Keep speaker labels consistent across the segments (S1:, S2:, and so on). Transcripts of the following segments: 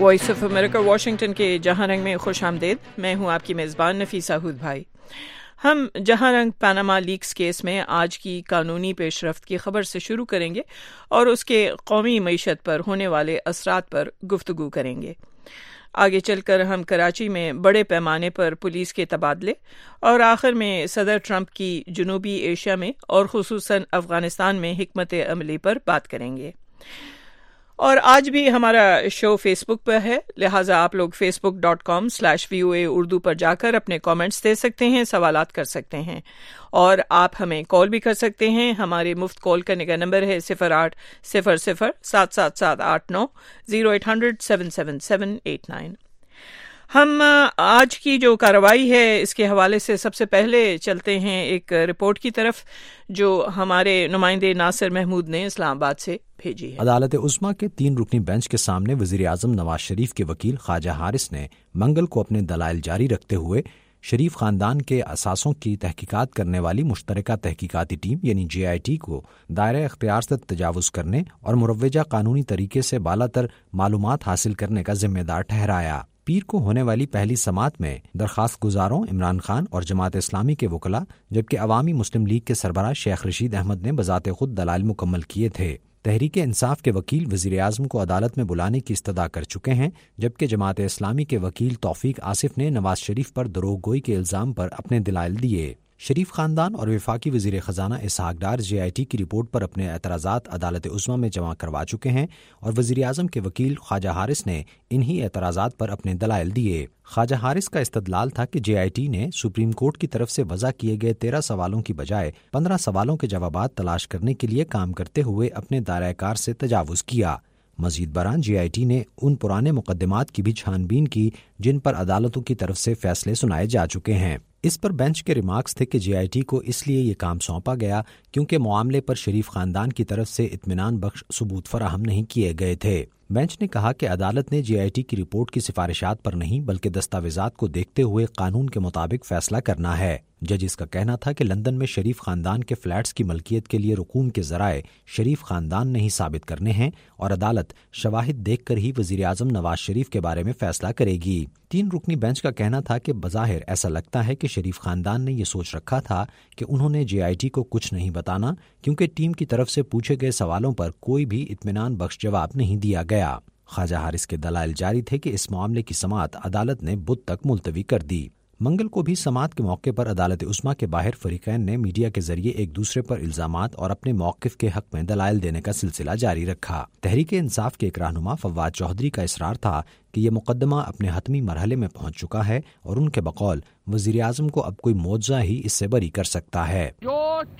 S1: Voice of America Washington کے جہاں رنگ میں خوش آمدید. میں ہوں آپ کی میزبان نفیسہ ہود بھائی. ہم جہاں رنگ پاناما لیکس کیس میں آج کی قانونی پیش رفت کی خبر سے شروع کریں گے اور اس کے قومی معیشت پر ہونے والے اثرات پر گفتگو کریں گے. آگے چل کر ہم کراچی میں بڑے پیمانے پر پولیس کے تبادلے اور آخر میں صدر ٹرمپ کی جنوبی ایشیا میں اور خصوصاً افغانستان میں حکمت عملی پر بات کریں گے. اور آج بھی ہمارا شو فیس بک پر ہے، لہٰذا آپ لوگ facebook.com/VOA اردو پر جا کر اپنے کامنٹس دے سکتے ہیں، سوالات کر سکتے ہیں، اور آپ ہمیں کال بھی کر سکتے ہیں. ہمارے مفت کال کرنے کا نمبر ہے 0800-777-89 0800-777-89. ہم آج کی جو کارروائی ہے اس کے حوالے سے سب سے پہلے چلتے ہیں ایک رپورٹ کی طرف جو ہمارے نمائندے ناصر محمود نے اسلام آباد سے بھیجی ہے.
S2: عدالت عظمیٰ کے 3 رکنی بینچ کے سامنے وزیر اعظم نواز شریف کے وکیل خواجہ حارث نے منگل کو اپنے دلائل جاری رکھتے ہوئے شریف خاندان کے اثاثوں کی تحقیقات کرنے والی مشترکہ تحقیقاتی ٹیم یعنی JIT کو دائرہ اختیار سے تجاوز کرنے اور مروجہ قانونی طریقے سے بالا تر معلومات حاصل کرنے کا ذمہ دار ٹھہرایا. پیر کو ہونے والی پہلی سماعت میں درخواست گزاروں عمران خان اور جماعت اسلامی کے وکلاء جبکہ عوامی مسلم لیگ کے سربراہ شیخ رشید احمد نے بذات خود دلائل مکمل کیے تھے. تحریک انصاف کے وکیل وزیر اعظم کو عدالت میں بلانے کی استدعا کر چکے ہیں جبکہ جماعت اسلامی کے وکیل توفیق آصف نے نواز شریف پر دروغ گوئی کے الزام پر اپنے دلائل دیے. شریف خاندان اور وفاقی وزیر خزانہ اسحاق ڈار JIT کی رپورٹ پر اپنے اعتراضات عدالت عظمیٰ میں جمع کروا چکے ہیں اور وزیر اعظم کے وکیل خواجہ حارث نے انہی اعتراضات پر اپنے دلائل دیے. خواجہ حارث کا استدلال تھا کہ JIT نے سپریم کورٹ کی طرف سے وضع کیے گئے 13 سوالوں کی بجائے 15 سوالوں کے جوابات تلاش کرنے کے لیے کام کرتے ہوئے اپنے دائرہ کار سے تجاوز کیا. مزید برآں JIT نے ان پرانے مقدمات کی بھی چھان بین کی جن پر عدالتوں کی طرف سے فیصلے سنائے جا چکے ہیں. اس پر بینچ کے ریمارکس تھے کہ JIT کو اس لیے یہ کام سونپا گیا کیونکہ معاملے پر شریف خاندان کی طرف سے اطمینان بخش ثبوت فراہم نہیں کیے گئے تھے. بینچ نے کہا کہ عدالت نے JIT کی رپورٹ کی سفارشات پر نہیں بلکہ دستاویزات کو دیکھتے ہوئے قانون کے مطابق فیصلہ کرنا ہے. ججز کا کہنا تھا کہ لندن میں شریف خاندان کے فلیٹس کی ملکیت کے لیے رقوم کے ذرائع شریف خاندان نے ہی ثابت کرنے ہیں اور عدالت شواہد دیکھ کر ہی وزیر اعظم نواز شریف کے بارے میں فیصلہ کرے گی. 3 رکنی بینچ کا کہنا تھا کہ بظاہر ایسا لگتا ہے کہ شریف خاندان نے یہ سوچ رکھا تھا کہ انہوں نے JIT کو کچھ نہیں بتانا کیونکہ ٹیم کی طرف سے پوچھے گئے سوالوں پر کوئی بھی اطمینان بخش جواب نہیں دیا گیا. خواجہ حارث کے دلائل جاری تھے کہ اس معاملے کی سماعت عدالت نے بدھ تک ملتوی کر دی. منگل کو بھی سماعت کے موقع پر عدالت عظمیٰ کے باہر فریقین نے میڈیا کے ذریعے ایک دوسرے پر الزامات اور اپنے موقف کے حق میں دلائل دینے کا سلسلہ جاری رکھا. تحریک انصاف کے ایک رہنما فواد چودھری کا اصرار تھا کہ یہ مقدمہ اپنے حتمی مرحلے میں پہنچ چکا ہے اور ان کے بقول وزیر اعظم کو اب کوئی معجزہ ہی اس سے بری کر سکتا ہے.
S3: جو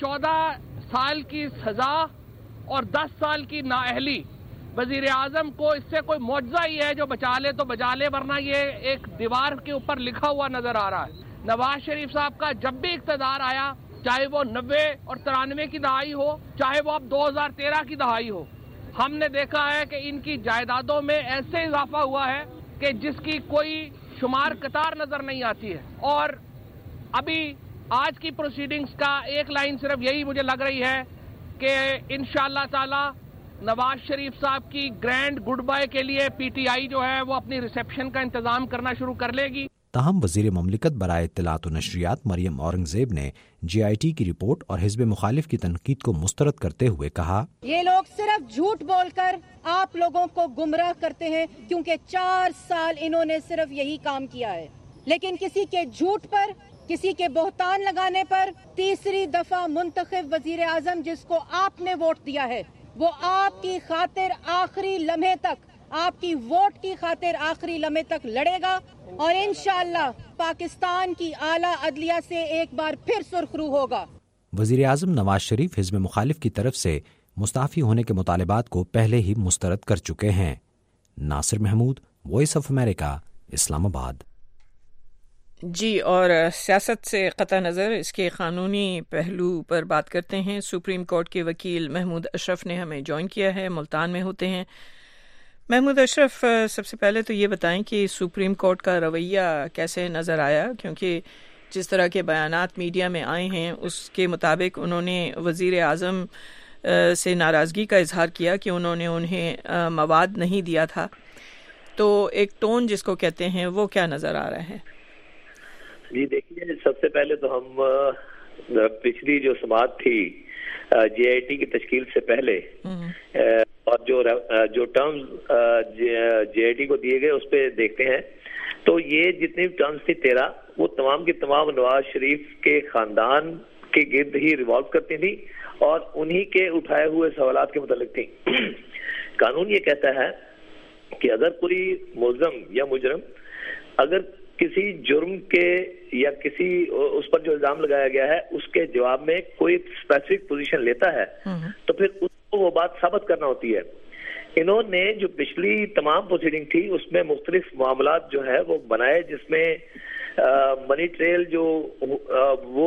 S3: 14 سال کی سزا اور 10 سال کی نااہلی وزیر اعظم کو اس سے کوئی معجزہ ہی ہے جو بچا لے تو بچا لے، ورنہ یہ ایک دیوار کے اوپر لکھا ہوا نظر آ رہا ہے. نواز شریف صاحب کا جب بھی اقتدار آیا، چاہے وہ 90 اور 93 کی دہائی ہو، چاہے وہ اب 2013 کی دہائی ہو، ہم نے دیکھا ہے کہ ان کی جائیدادوں میں ایسے اضافہ ہوا ہے کہ جس کی کوئی شمار قطار نظر نہیں آتی ہے. اور ابھی آج کی پروسیڈنگز کا ایک لائن صرف یہی مجھے لگ رہی ہے کہ انشاءاللہ تعالی نواز شریف صاحب کی گرینڈ گڈ بائی کے لیے PTI جو ہے وہ اپنی ریسیپشن کا انتظام کرنا شروع کر لے گی.
S2: تاہم وزیر مملکت برائے اطلاعات و نشریات مریم اورنگزیب نے JIT کی رپورٹ اور حزب مخالف کی تنقید کو مسترد کرتے ہوئے کہا،
S4: یہ لوگ صرف جھوٹ بول کر آپ لوگوں کو گمراہ کرتے ہیں کیونکہ 4 سال انہوں نے صرف یہی کام کیا ہے. لیکن کسی کے جھوٹ پر، کسی کے بہتان لگانے پر تیسری دفعہ منتخب وزیر اعظم جس کو آپ نے ووٹ دیا ہے وہ آپ کی خاطر آخری لمحے تک، آپ کی ووٹ کی خاطر آخری لمحے تک لڑے گا اور انشاءاللہ پاکستان کی اعلیٰ عدلیہ سے ایک بار پھر سرخرو ہوگا.
S2: وزیر اعظم نواز شریف حزب مخالف کی طرف سے مستعفی ہونے کے مطالبات کو پہلے ہی مسترد کر چکے ہیں. Nasir Mahmood, voice of America, Islamabad.
S1: جی، اور سیاست سے قطع نظر اس کے قانونی پہلو پر بات کرتے ہیں. سپریم کورٹ کے وکیل محمود اشرف نے ہمیں جوائن کیا ہے، ملتان میں ہوتے ہیں. محمود اشرف، سب سے پہلے تو یہ بتائیں کہ سپریم کورٹ کا رویہ کیسے نظر آیا، کیونکہ جس طرح کے بیانات میڈیا میں آئے ہیں اس کے مطابق انہوں نے وزیر اعظم سے ناراضگی کا اظہار کیا کہ انہوں نے انہیں مواد نہیں دیا تھا. تو ایک ٹون جس کو کہتے ہیں وہ کیا نظر آ رہا ہے؟
S5: جی دیکھیے، سب سے پہلے تو ہم پچھلی جو سماعت تھی جے آئی ٹی کی تشکیل سے پہلے اور جو ٹرمز جے آئی ٹی کو دیے گئے اس پہ دیکھتے ہیں تو یہ جتنی ٹرمز تھی 13 وہ تمام کی تمام نواز شریف کے خاندان کے گرد ہی ریوالو کرتی تھی اور انہی کے اٹھائے ہوئے سوالات کے متعلق تھی. قانون یہ کہتا ہے کہ اگر کوئی ملزم یا مجرم اگر کسی جرم کے یا کسی اس پر جو الزام لگایا گیا ہے اس کے جواب میں کوئی اسپیسیفک پوزیشن لیتا ہے تو پھر اس کو وہ بات ثابت کرنا ہوتی ہے. انہوں نے جو پچھلی تمام پروسیڈنگ تھی اس میں مختلف معاملات جو ہے وہ بنائے، جس میں منی ٹریل جو وہ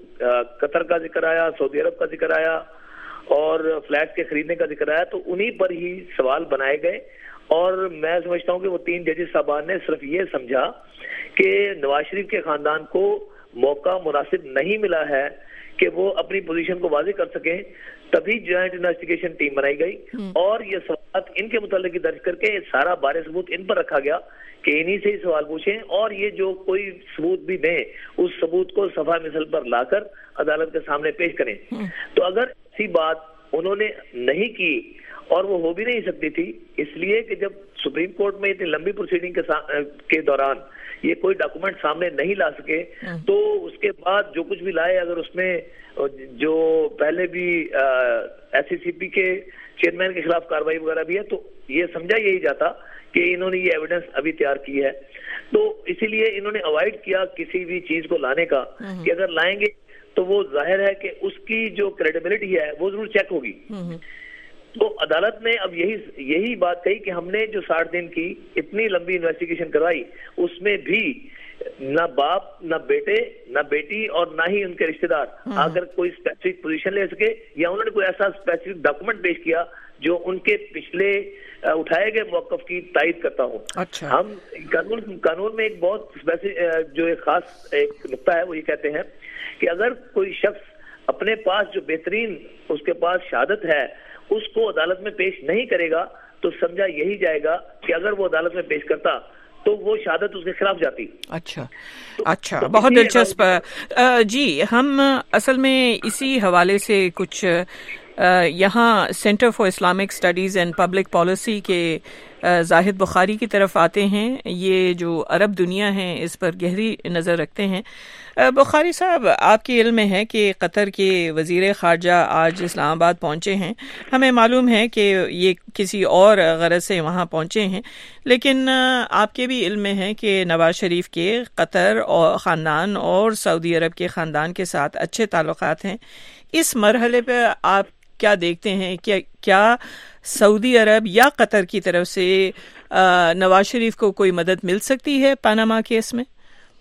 S5: قطر کا ذکر آیا، سعودی عرب کا ذکر آیا اور فلیٹ کے خریدنے کا ذکر آیا، تو انہی پر ہی سوال بنائے گئے. اور میں سمجھتا ہوں کہ وہ 3 ججز صاحبان نے صرف یہ سمجھا کہ نواز شریف کے خاندان کو موقع مناسب نہیں ملا ہے کہ وہ اپنی پوزیشن کو واضح کر سکیں، تبھی جوائنٹ انویسٹیگیشن ٹیم بنائی گئی اور یہ سوالات ان کے متعلق درج کر کے سارا بار ثبوت ان پر رکھا گیا کہ انہی سے ہی سوال پوچھیں اور یہ جو کوئی ثبوت بھی دیں اس ثبوت کو صفحہ مثل پر لا کر عدالت کے سامنے پیش کریں. تو اگر ایسی بات انہوں نے نہیں کی اور وہ ہو بھی نہیں سکتی تھی، اس لیے کہ جب سپریم کورٹ میں اتنی لمبی پروسیڈنگ کے دوران یہ کوئی ڈاکومنٹ سامنے نہیں لا سکے تو اس کے بعد جو کچھ بھی لائے، اگر اس میں جو پہلے بھی ایس سی سی پی کے چیئرمین کے خلاف کارروائی وغیرہ بھی ہے تو یہ سمجھا یہی جاتا کہ انہوں نے یہ ایویڈنس ابھی تیار کی ہے. تو اسی لیے انہوں نے اوائڈ کیا کسی بھی چیز کو لانے کا کہ اگر لائیں گے تو وہ ظاہر ہے کہ اس کی جو کریڈیبلٹی ہے وہ ضرور چیک ہوگی. تو عدالت نے اب یہی بات کہی کہ ہم نے جو 60 دن کی اتنی لمبی انویسٹیگیشن کروائی اس میں بھی نہ باپ نہ بیٹے نہ بیٹی اور نہ ہی ان کے رشتہ دار اگر کوئی اسپیسیفک پوزیشن لے سکے یا انہوں نے کوئی ایسا اسپیسیفک ڈاکومنٹ پیش کیا جو ان کے پچھلے اٹھائے گئے موقف کی تائید کرتا ہوں. ہم قانون میں ایک بہت جو ایک خاص ایک نقطہ ہے وہ یہ کہتے ہیں کہ اگر کوئی شخص اپنے پاس جو بہترین اس کے پاس شہادت ہے اس کو عدالت میں پیش نہیں کرے گا تو سمجھا یہی جائے گا کہ اگر وہ عدالت میں پیش کرتا تو وہ شہادت اس کے خلاف جاتی.
S1: اچھا بہت دلچسپ. جی ہم اصل میں اسی حوالے سے کچھ یہاں centre for Islamic studies and public policy کے زاہد بخاری کی طرف آتے ہیں. یہ جو عرب دنیا ہے اس پر گہری نظر رکھتے ہیں. بخاری صاحب، آپ کے علم میں ہے کہ قطر کے وزیر خارجہ آج اسلام آباد پہنچے ہیں. ہمیں معلوم ہے کہ یہ کسی اور غرض سے وہاں پہنچے ہیں، لیکن آپ کے بھی علم میں ہے کہ نواز شریف کے قطر اور خاندان اور سعودی عرب کے خاندان کے ساتھ اچھے تعلقات ہیں. اس مرحلے پہ آپ کیا دیکھتے ہیں کہ کیا سعودی عرب یا قطر کی طرف سے نواز شریف کو کوئی مدد مل سکتی ہے پاناما کیس میں؟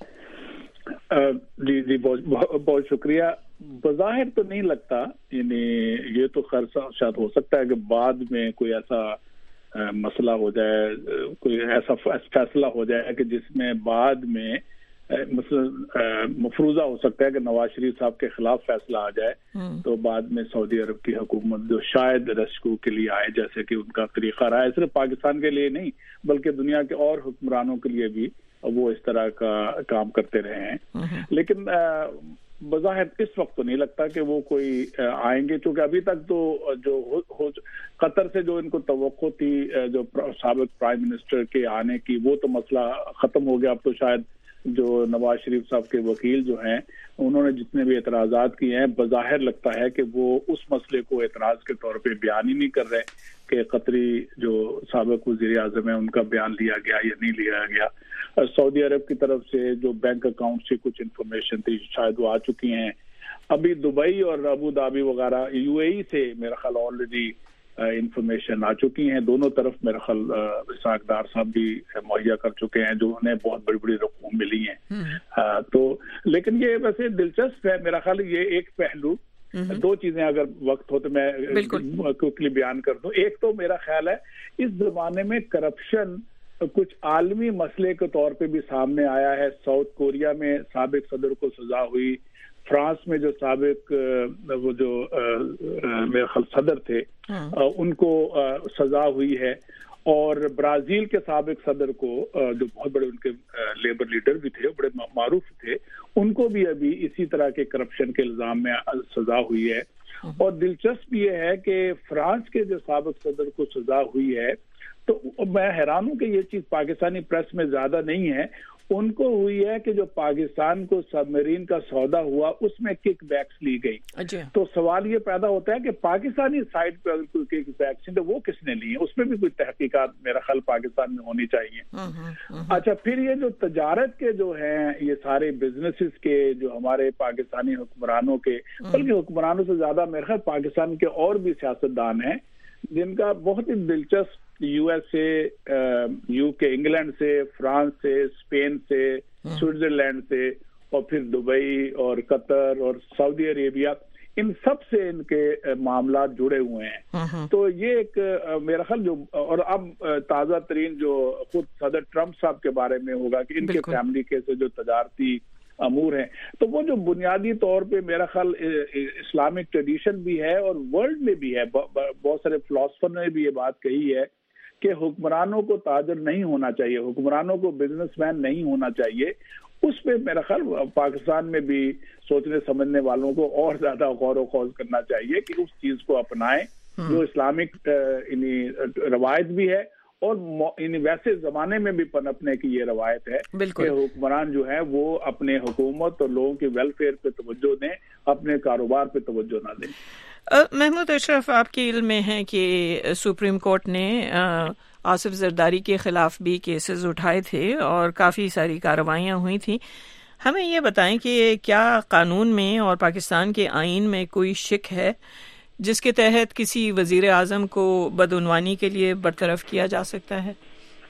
S6: جی بہت شکریہ. بظاہر تو نہیں لگتا، یعنی یہ تو شاید ہو سکتا ہے کہ بعد میں کوئی ایسا مسئلہ ہو جائے، کوئی ایسا فیصلہ ہو جائے کہ جس میں بعد میں مثلا مفروضہ ہو سکتا ہے کہ نواز شریف صاحب کے خلاف فیصلہ آ جائے تو بعد میں سعودی عرب کی حکومت جو شاید ریسکیو کے لیے آئے، جیسے کہ ان کا طریقہ رہا ہے صرف پاکستان کے لیے نہیں بلکہ دنیا کے اور حکمرانوں کے لیے بھی وہ اس طرح کا کام کرتے رہے ہیں. لیکن بظاہر اس وقت تو نہیں لگتا کہ وہ کوئی آئیں گے، چونکہ ابھی تک تو جو قطر سے جو ان کو توقع تھی جو سابق پرائم منسٹر کے آنے کی وہ تو مسئلہ ختم ہو گیا. اب تو شاید جو نواز شریف صاحب کے وکیل جو ہیں انہوں نے جتنے بھی اعتراضات کیے ہیں بظاہر لگتا ہے کہ وہ اس مسئلے کو اعتراض کے طور پہ بیان ہی نہیں کر رہے کہ قطری جو سابق وزیر اعظم ہے ان کا بیان لیا گیا یا نہیں لیا گیا. سعودی عرب کی طرف سے جو بینک اکاؤنٹ سے کچھ انفارمیشن تھی شاید وہ آ چکی ہیں. ابھی دبئی اور ابو دھابی وغیرہ یو اے ای سے میرا خیال آلریڈی انفارمیشن آ چکی ہیں. دونوں طرف میرا خیال اسحاق ڈار صاحب بھی مہیا کر چکے ہیں جو انہیں بہت بڑی بڑی رقوم ملی ہیں. تو لیکن یہ ویسے دلچسپ ہے میرا خیال. یہ ایک پہلو، دو چیزیں اگر وقت ہو تو میں کوئکلی بیان کر دوں. ایک تو میرا خیال ہے اس زمانے میں کرپشن کچھ عالمی مسئلے کے طور پہ بھی سامنے آیا ہے. ساؤتھ کوریا میں سابق صدر کو سزا ہوئی، فرانس میں جو سابق وہ جو میرے خیال صدر تھے ان کو سزا ہوئی ہے، اور برازیل کے سابق صدر کو جو بہت بڑے ان کے لیبر لیڈر بھی تھے, بڑے معروف تھے, ان کو بھی ابھی اسی طرح کے کرپشن کے الزام میں سزا ہوئی ہے. اور دلچسپ یہ ہے کہ فرانس کے جو سابق صدر کو سزا ہوئی ہے, تو میں حیران ہوں کہ یہ چیز پاکستانی پریس میں زیادہ نہیں ہے. ان کو ہوئی ہے کہ جو پاکستان کو سب میرین کا سودا ہوا اس میں کک بیکس لی گئی. تو سوال یہ پیدا ہوتا ہے کہ پاکستانی سائڈ پہ اگر کوئی کک بیکس ہیں تو وہ کس نے لی ہیں, اس میں بھی کوئی تحقیقات میرا خیال پاکستان میں ہونی چاہیے. اچھا, پھر یہ جو تجارت کے جو ہیں یہ سارے بزنسز کے جو ہمارے پاکستانی حکمرانوں کے, بلکہ حکمرانوں سے زیادہ میرا خیال پاکستان کے اور بھی سیاستدان ہیں جن کا بہت ہی دلچسپ یو ایس سے, یو کے, انگلینڈ سے, فرانس سے, اسپین سے, سوئٹزرلینڈ سے, اور پھر دبئی اور قطر اور سعودی عربیہ, ان سب سے ان کے معاملات جڑے ہوئے ہیں. تو یہ ایک میرا خیال جو, اور اب تازہ ترین جو خود صدر ٹرمپ صاحب کے بارے میں ہوگا کہ ان کے فیملی کے سے جو تجارتی امور ہیں, تو وہ جو بنیادی طور پہ میرا خیال اسلامک ٹریڈیشن بھی ہے اور ورلڈ میں بھی ہے. بہت سارے فلاسفر نے بھی یہ بات کہی ہے کہ حکمرانوں کو تاجر نہیں ہونا چاہیے, حکمرانوں کو بزنس مین نہیں ہونا چاہیے. اس پہ میرا خیال پاکستان میں بھی سوچنے سمجھنے والوں کو اور زیادہ غور و خوض کرنا چاہیے کہ اس چیز کو اپنائیں جو اسلامک روایت بھی ہے, اور ویسے زمانے میں بھی پنپنے کی یہ روایت ہے کہ حکمران جو ہے وہ اپنے حکومت اور لوگوں کے ویلفیئر پہ توجہ دیں, اپنے کاروبار پہ توجہ نہ دیں.
S1: محمود اشرف, آپ کے علم میں ہے کہ سپریم کورٹ نے آصف زرداری کے خلاف بھی کیسز اٹھائے تھے اور کافی ساری کارروائیاں ہوئی تھیں. ہمیں یہ بتائیں کہ کیا قانون میں اور پاکستان کے آئین میں کوئی شک ہے جس کے تحت کسی وزیر اعظم کو بدعنوانی کے لیے برطرف کیا جا سکتا ہے؟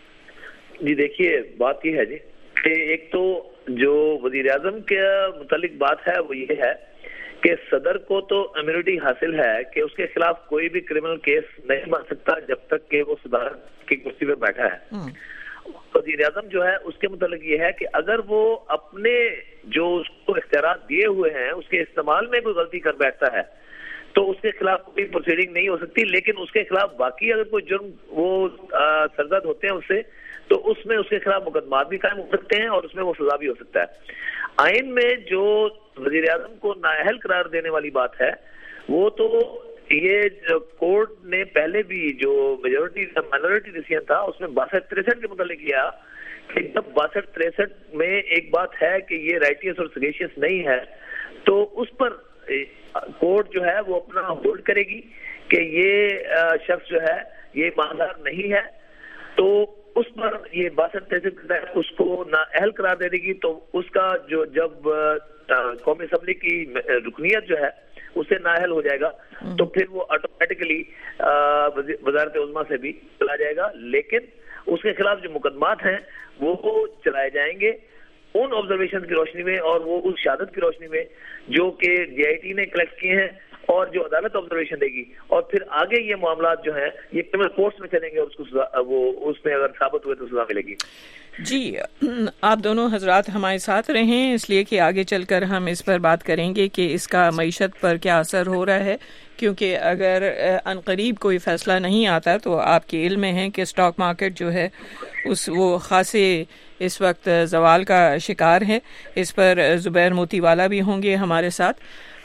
S5: جی دیکھیے, بات یہ ہے جی کہ ایک تو جو وزیر اعظم کے متعلق بات ہے وہ یہ ہے کہ صدر کو تو امیونٹی حاصل ہے کہ اس کے خلاف کوئی بھی کرمنل کیس نہیں بن سکتا جب تک کہ وہ صدارت کی کرسی پہ بیٹھا ہے. وزیر اعظم جو ہے اس کے متعلق یہ ہے کہ اگر وہ اپنے جو اس کو اختیارات دیے ہوئے ہیں اس کے استعمال میں کوئی غلطی کر بیٹھتا ہے تو اس کے خلاف کوئی پروسیڈنگ نہیں ہو سکتی, لیکن اس کے خلاف باقی اگر کوئی جرم وہ سرزد ہوتے ہیں اس سے, تو اس میں اس کے خلاف مقدمات بھی قائم ہو سکتے ہیں اور اس میں وہ سزا بھی ہو سکتا ہے. آئین میں جو وزیر اعظم کو نااہل قرار دینے والی بات ہے وہ تو یہ کورٹ نے پہلے بھی جو مائنورٹی ڈیسیژن تھا اس میں 62-63 کے متعلق کیا کہ جب 62-63 میں ایک بات ہے کہ یہ رائٹیس اور سگیشیس نہیں ہے تو اس پر کورٹ جو ہے وہ اپنا ہولڈ کرے گی کہ یہ شخص جو ہے یہ ایماندار نہیں ہے, تو اس پر یہ 62-63 اس کو نااہل قرار دے دے گی. تو اس کا جو جب قومی اسمبلی کی رکنیت جو ہے اسے نااہل ہو جائے گا تو پھر وہ آٹومیٹکلی وزارت عظمیٰ سے بھی چلا جائے گا, لیکن اس کے خلاف جو مقدمات ہیں وہ چلائے جائیں گے ان آبزرویشن کی روشنی میں اور وہ اس شہادت کی روشنی میں جو کہ جے آئی ٹی نے کلیکٹ کیے ہیں اور جو عدالت آبزرویشن دے گی, اور پھر آگے یہ معاملات جو ہیں یہ کرمنل کورٹس میں چلیں گے اور اس کو وہ اس میں اگر ثابت ہوئے تو سزا ملے گی.
S1: جی, آپ دونوں حضرات ہمارے ساتھ رہیں اس لیے کہ آگے چل کر ہم اس پر بات کریں گے کہ اس کا معیشت پر کیا اثر ہو رہا ہے, کیونکہ اگر عنقریب کوئی فیصلہ نہیں آتا تو آپ کے علم میں ہے کہ اسٹاک مارکیٹ جو ہے وہ خاصے اس وقت زوال کا شکار ہے. اس پر زبیر موتی والا بھی ہوں گے ہمارے ساتھ,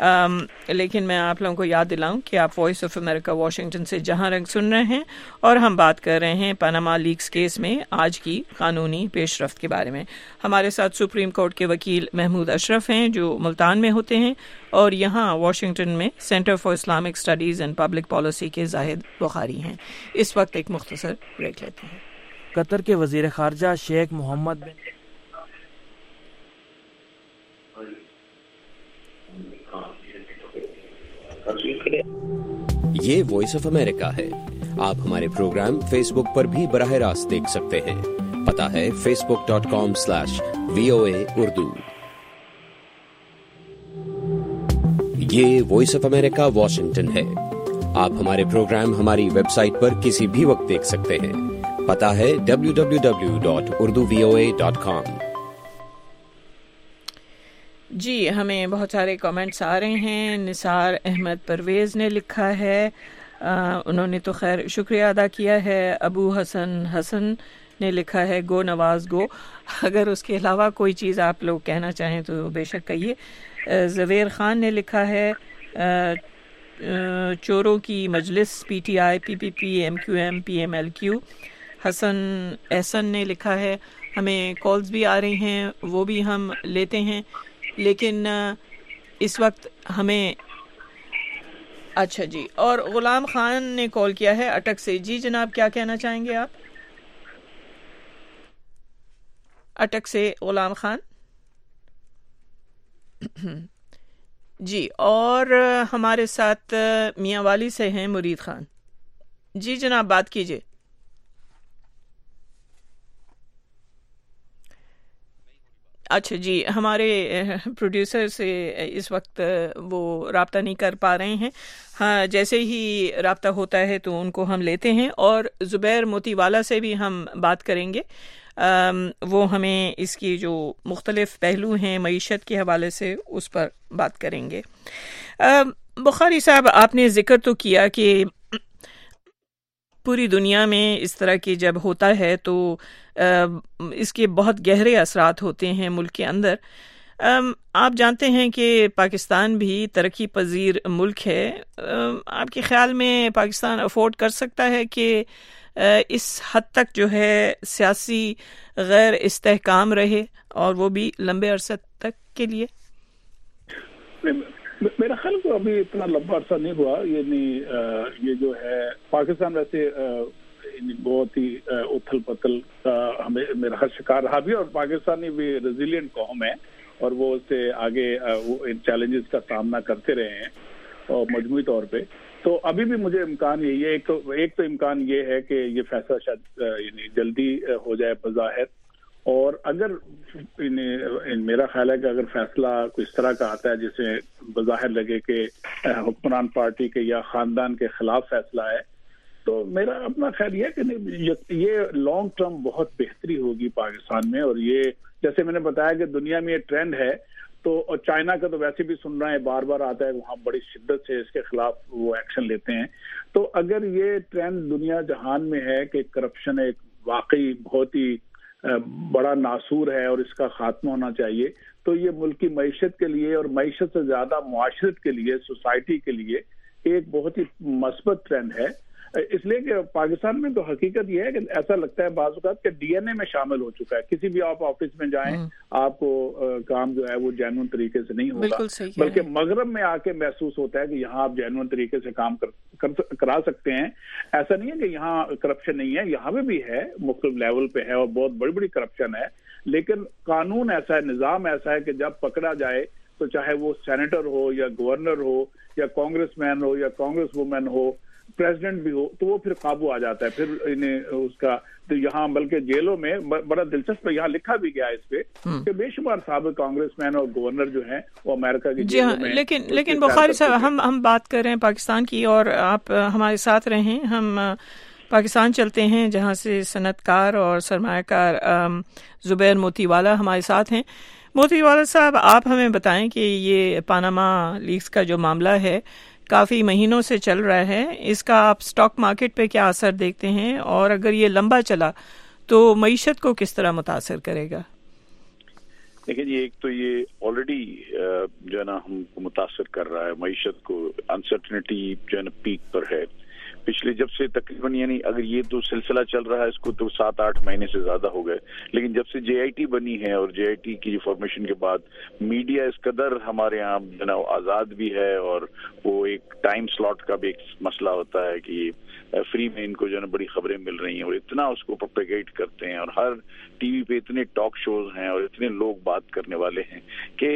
S1: لیکن میں آپ لوگوں کو یاد دلاؤں کہ آپ وائس آف امریکہ واشنگٹن سے جہاں رنگ سن رہے ہیں اور ہم بات کر رہے ہیں پاناما لیکس کیس میں آج کی قانونی پیش رفت کے بارے میں. ہمارے ساتھ سپریم کورٹ کے وکیل محمود اشرف ہیں جو ملتان میں ہوتے ہیں, اور یہاں واشنگٹن میں centre for Islamic studies and public policy کے زاہد بخاری ہیں. اس وقت ایک مختصر بریک لیتے ہیں.
S7: قطر کے وزیر خارجہ شیخ محمد بن
S8: یہ وائس آف امریکہ ہے. آپ ہمارے پروگرام فیس بک پر بھی براہ راست دیکھ سکتے ہیں. پتہ ہے facebook.com/VOA Urdu. یہ وائس آف امریکہ واشنگٹن ہے. آپ ہمارے پروگرام ہماری ویب سائٹ پر کسی بھی وقت دیکھ سکتے ہیں. پتہ ہے www.urduvoa.com.
S1: جی, ہمیں بہت سارے کامنٹس آ رہے ہیں. نثار احمد پرویز نے لکھا ہے انہوں نے تو خیر شکریہ ادا کیا ہے. ابو حسن نے لکھا ہے گو نواز گو. اگر اس کے علاوہ کوئی چیز آپ لوگ کہنا چاہیں تو بے شک کہیے. زویر خان نے لکھا ہے چوروں کی مجلس P T I P P P M Q M P M L Q. Hasan Ahsan نے لکھا ہے ہمیں کالز بھی آ رہی ہیں وہ بھی ہم لیتے ہیں لیکن اس وقت ہمیں. اچھا جی. اور غلام خان نے کال کیا ہے اٹک سے. جی جناب کیا کہنا چاہیں گے آپ؟ اٹک سے غلام خان. جی. اور ہمارے ساتھ میاں والی سے ہیں مرید خان. جی جناب بات کیجیے. اچھا جی. ہمارے پروڈیوسر سے اس وقت وہ رابطہ نہیں کر پا رہے ہیں. ہاں جیسے ہی رابطہ ہوتا ہے تو ان کو ہم لیتے ہیں. اور زبیر موتی والا سے بھی ہم بات کریں گے. وہ ہمیں اس کی جو مختلف پہلو ہیں معیشت کے حوالے سے اس پر بات کریں گے. بخاری صاحب آپ نے ذکر تو کیا کہ پوری دنیا میں اس طرح کی جب ہوتا ہے تو اس کے بہت گہرے اثرات ہوتے ہیں ملک کے اندر. آپ جانتے ہیں کہ پاکستان بھی ترقی پذیر ملک ہے. آپ کے خیال میں پاکستان افورڈ کر سکتا ہے کہ اس حد تک جو ہے سیاسی غیر استحکام رہے اور وہ بھی لمبے عرصے تک کے لیے؟
S6: میرا خیال کو ابھی اتنا لمبا عرصہ نہیں ہوا. یعنی یہ جو ہے پاکستان ویسے بہت ہی اتھل پتل کا ہمیں میرا شکار رہا بھی اور پاکستانی بھی ریزیلینٹ قوم ہے اور وہ اس سے آگے ان چیلنجز کا سامنا کرتے رہے ہیں اور مجموعی طور پہ. تو ابھی بھی مجھے امکان یہی ہے. ایک تو امکان یہ ہے کہ یہ فیصلہ شاید یعنی جلدی ہو جائے بظاہر. اور اگر میرا خیال ہے کہ اگر فیصلہ کوئی اس طرح کا آتا ہے جسے بظاہر لگے کہ حکمران پارٹی کے یا خاندان کے خلاف فیصلہ ہے تو میرا اپنا خیال یہ ہے کہ یہ لانگ ٹرم بہت بہتری ہوگی پاکستان میں. اور یہ جیسے میں نے بتایا کہ دنیا میں یہ ٹرینڈ ہے تو اور چائنا کا تو ویسے بھی سن رہے ہیں بار بار آتا ہے وہاں بڑی شدت سے اس کے خلاف وہ ایکشن لیتے ہیں. تو اگر یہ ٹرینڈ دنیا جہان میں ہے کہ کرپشن ایک واقعی بہت ہی بڑا ناسور ہے اور اس کا خاتمہ ہونا چاہیے تو یہ ملک کی معیشت کے لیے اور معیشت سے زیادہ معاشرت کے لیے سوسائٹی کے لیے ایک بہت ہی مثبت ٹرینڈ ہے. اس لیے کہ پاکستان میں تو حقیقت یہ ہے کہ ایسا لگتا ہے بعض اوقات کہ ڈی این اے میں شامل ہو چکا ہے. کسی بھی آپ آفس میں جائیں آپ کو کام جو ہے وہ جینون طریقے سے نہیں ہوگا بلکہ مغرب میں آ کے محسوس ہوتا ہے کہ یہاں آپ جینون طریقے سے کام کرا سکتے ہیں. ایسا نہیں ہے کہ یہاں کرپشن نہیں ہے, یہاں بھی ہے, مختلف لیول پہ ہے اور بہت بڑی بڑی کرپشن ہے. لیکن قانون ایسا ہے, نظام ایسا ہے کہ جب پکڑا جائے تو چاہے وہ سینیٹر ہو یا گورنر ہو یا کانگریس مین ہو یا کانگریس وومن ہو, پریزیڈنٹ بھی ہو, تو وہ پھر قابو آ جاتا ہے. پھر انہیں اس کا تو یہاں بلکہ جیلوں میں بڑا دلچسپ یہاں لکھا بھی گیا اس پہ کہ بے شمار سابق کانگریس مین اور گورنر جو ہیں وہ امریکہ کی جیلوں میں.
S1: لیکن بخاری صاحب ہم بات کر رہے ہیں پاکستان کی اور آپ ہمارے ساتھ رہیں. ہم پاکستان چلتے ہیں جہاں سے صنعت کار اور سرمایہ کار زبیر موتی والا ہمارے ساتھ ہیں. موتی والا صاحب آپ ہمیں بتائیں کہ یہ پاناما لیکس کا جو معاملہ ہے کافی مہینوں سے چل رہا ہے, اس کا آپ سٹاک مارکیٹ پہ کیا اثر دیکھتے ہیں اور اگر یہ لمبا چلا تو معیشت کو کس طرح متاثر کرے گا؟
S9: دیکھیں جی, ایک تو یہ آلریڈی جو ہے نا ہم کو متاثر کر رہا ہے, معیشت کو انسرٹنٹی جو ہے نا پیک پر ہے. پچھلے جب سے تقریباً یعنی اگر یہ تو سلسلہ چل رہا ہے اس کو تو 7-8 مہینے سے زیادہ ہو گئے, لیکن جب سے جے آئی ٹی بنی ہے اور جے آئی ٹی کی فارمیشن کے بعد میڈیا اس قدر ہمارے یہاں جو نا آزاد بھی ہے اور وہ ایک ٹائم سلاٹ کا بھی ایک مسئلہ ہوتا ہے کہ فری میں ان کو جو ہے نا بڑی خبریں مل رہی ہیں اور اتنا اس کو پروپیگیٹ کرتے ہیں اور ہر ٹی وی پہ اتنے ٹاک شوز ہیں اور اتنے لوگ بات کرنے والے ہیں کہ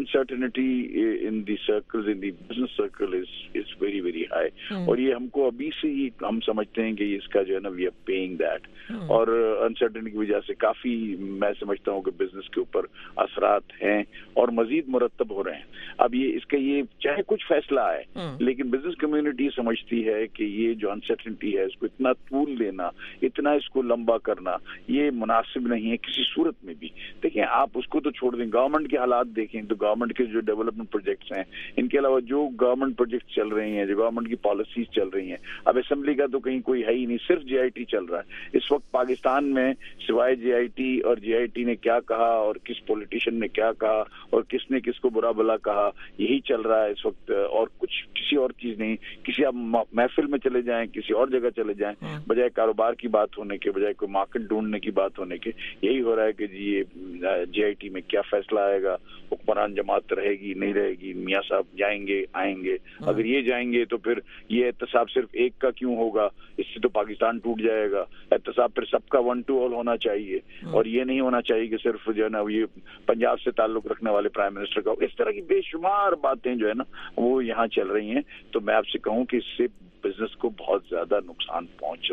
S9: uncertainty in the circle in the business circle is very very high. اور یہ ہم کو ابھی से ही हम समझते हैं कि इसका जो है ना वी आर पेइंग दैट, और अनसर्टेनिटी की वजह से काफी मैं समझता हूँ कि बिजनेस के ऊपर असरात हैं और मजीद मुरतब हो रहे हैं। अब ये चाहे कुछ फैसला आए, लेकिन बिजनेस कम्युनिटी समझती है कि ये जो अनसर्टेनिटी है इसको इतना तूल देना, इतना इसको लंबा करना, ये मुनासिब नहीं है किसी सूरत में भी। देखिए आप उसको तो छोड़ दें, गवर्नमेंट के हालात देखें तो गवर्नमेंट के जो डेवलपमेंट प्रोजेक्ट्स हैं, इनके अलावा जो गवर्नमेंट प्रोजेक्ट चल रहे हैं, जो गवर्नमेंट की पॉलिसीज चल रही हैं, अब असेंबली का तो कहीं कोई है ही नहीं, सिर्फ JIT चल रहा है इस वक्त पाकिस्तान में। सिवाय JIT और JIT ने क्या कहा और किस पॉलिटिशियन ने क्या कहा और किसने किसको बुरा भला कहा, यही चल रहा है इस वक्त, और कुछ किसी और चीज नहीं। किसी आप महफिल में चले जाएं, किसी और जगह चले जाएं, बजाय कारोबार की बात होने के, बजाय कोई मार्केट ढूंढने की बात होने के, यही हो रहा है कि जी ये JIT में क्या फैसला आएगा, हुक्मरान जमात रहेगी नहीं रहेगी, मियाँ साहब जाएंगे आएंगे, अगर ये जाएंगे तो फिर ये एहतसाब सिर्फ एक का क्यों होगा, इससे तो पाकिस्तान टूट जाएगा। एहतसाब फिर सबका 1 to all होना चाहिए, और ये नहीं होना चाहिए कि सिर्फ जो है ना ये पंजाब से ताल्लुक रखने वाले प्राइम मिनिस्टर का। इस तरह की बेशुमार बातें जो है ना वो यहाँ चल रही हैं। तो मैं आपसे कहूँ कि इससे बिजनेस को बहुत ज्यादा नुकसान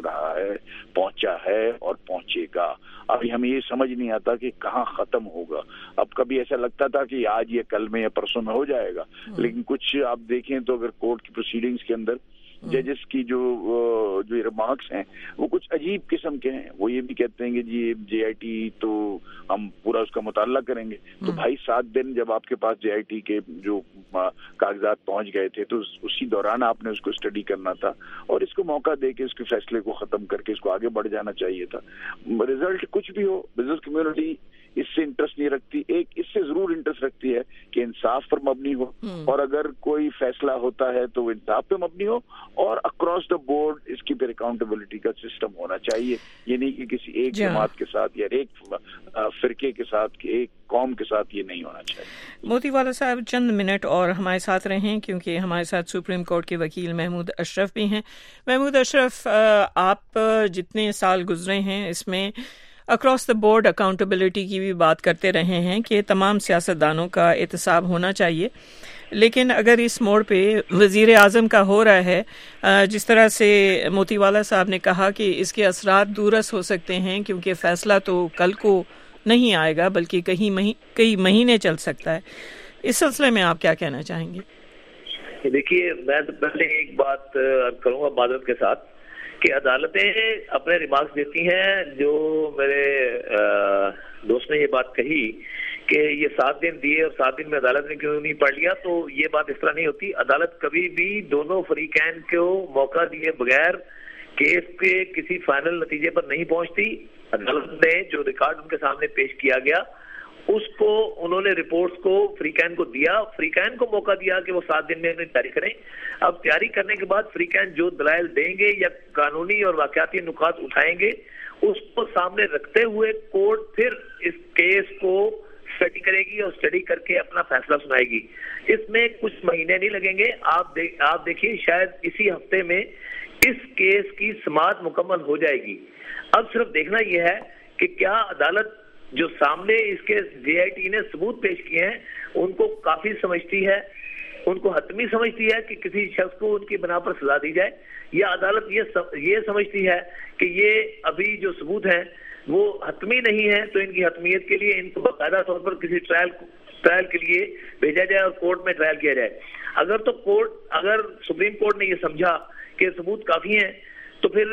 S9: पहुंचा है और पहुंचेगा। अभी हमें ये समझ नहीं आता कि कहाँ खत्म होगा। अब कभी ऐसा लगता था कि आज या कल में या परसों में हो जाएगा, लेकिन कुछ आप देखें तो अगर कोर्ट की प्रोसीडिंग्स के अंदर जजेस की जो रिमार्क्स हैं वो कुछ अजीब किस्म के हैं। वो ये भी कहते हैं कि जी JIT तो हम पूरा उसका मुताला करेंगे। तो भाई 7 दिन जब आपके पास JIT के जो कागजात पहुंच गए थे तो उसी दौरान आपने उसको स्टडी करना था और इसको मौका दे के इसके फैसले को खत्म करके इसको आगे बढ़ जाना चाहिए था। रिजल्ट कुछ भी हो, बिजनेस कम्युनिटी इससे इंटरेस्ट नहीं रखती। एक इससे जरूर इंटरेस्ट रखती है कि इंसाफ पर मबनी हो, और अगर कोई फैसला होता है तो इंसाफ पे मबनी हो, और अक्रॉस द बोर्ड इसकी फिर अकाउंटेबिलिटी का सिस्टम होना चाहिए। ये नहीं कि किसी एक जमात के साथ या एक फिरके के साथ, एक कौम के साथ ये नहीं होना चाहिए।
S1: मोतीवाला साहब चंद मिनट और हमारे साथ रहें, क्योंकि हमारे साथ सुप्रीम कोर्ट के वकील महमूद अशरफ भी हैं। महमूद अशरफ, आप जितने साल गुजरे हैं इसमें अक्रॉस द बोर्ड अकाउंटेबिलिटी की भी बात करते रहे हैं कि तमाम सियासतदानों का एहतसाब होना चाहिए, लेकिन अगर इस मोड़ पे वज़ीर आज़म का हो रहा है, जिस तरह से मोतीवाला साहब ने कहा कि इसके असरात दूरस हो सकते हैं, क्योंकि फ़ैसला तो कल को नहीं आएगा बल्कि कई महीने चल सकता है, इस सिलसिले में आप क्या कहना चाहेंगे?
S5: देखिए, मैं तो पहले एक बात करूँगा मादरत के साथ कि अदालतें अपने रिमार्क्स देती हैं। जो मेरे दोस्त ने ये बात कही कि ये 7 दिन दिए और 7 दिन में अदालत ने क्यों नहीं पढ़ लिया, तो ये बात इस तरह नहीं होती। अदालत कभी भी दोनों फरीकैन को मौका दिए बगैर केस के किसी फाइनल नतीजे पर नहीं पहुंचती। अदालत ने जो रिकॉर्ड उनके सामने पेश किया गया उसको उन्होंने रिपोर्ट्स को फ्रीकैन को दिया, फ्रीकैन को मौका दिया कि वो 7 दिन में अपनी तैयारी करें। अब तैयारी करने के बाद फ्रीकैन जो दलाइल देंगे या कानूनी और वाकयाती नुकात उठाएंगे उसको सामने रखते हुए कोर्ट फिर इस केस को स्टडी करेगी और स्टडी करके अपना फैसला सुनाएगी। इसमें कुछ महीने नहीं लगेंगे। आप देखिए शायद इसी हफ्ते में इस केस की समाअत मुकम्मल हो जाएगी। अब सिर्फ देखना यह है कि क्या अदालत जो सामने इसके JIT ने सबूत पेश किए हैं उनको काफी समझती है, उनको हतमी समझती है कि किसी शख्स को उनकी बिना पर सजा दी जाए, या अदालत ये समझती है कि ये अभी जो सबूत हैं वो हतमी नहीं है, तो इनकी हतमियत के लिए इनको बाकायदा तौर पर किसी ट्रायल के लिए भेजा जाए और कोर्ट में ट्रायल किया जाए। अगर सुप्रीम कोर्ट ने ये समझा कि सबूत काफी हैं तो फिर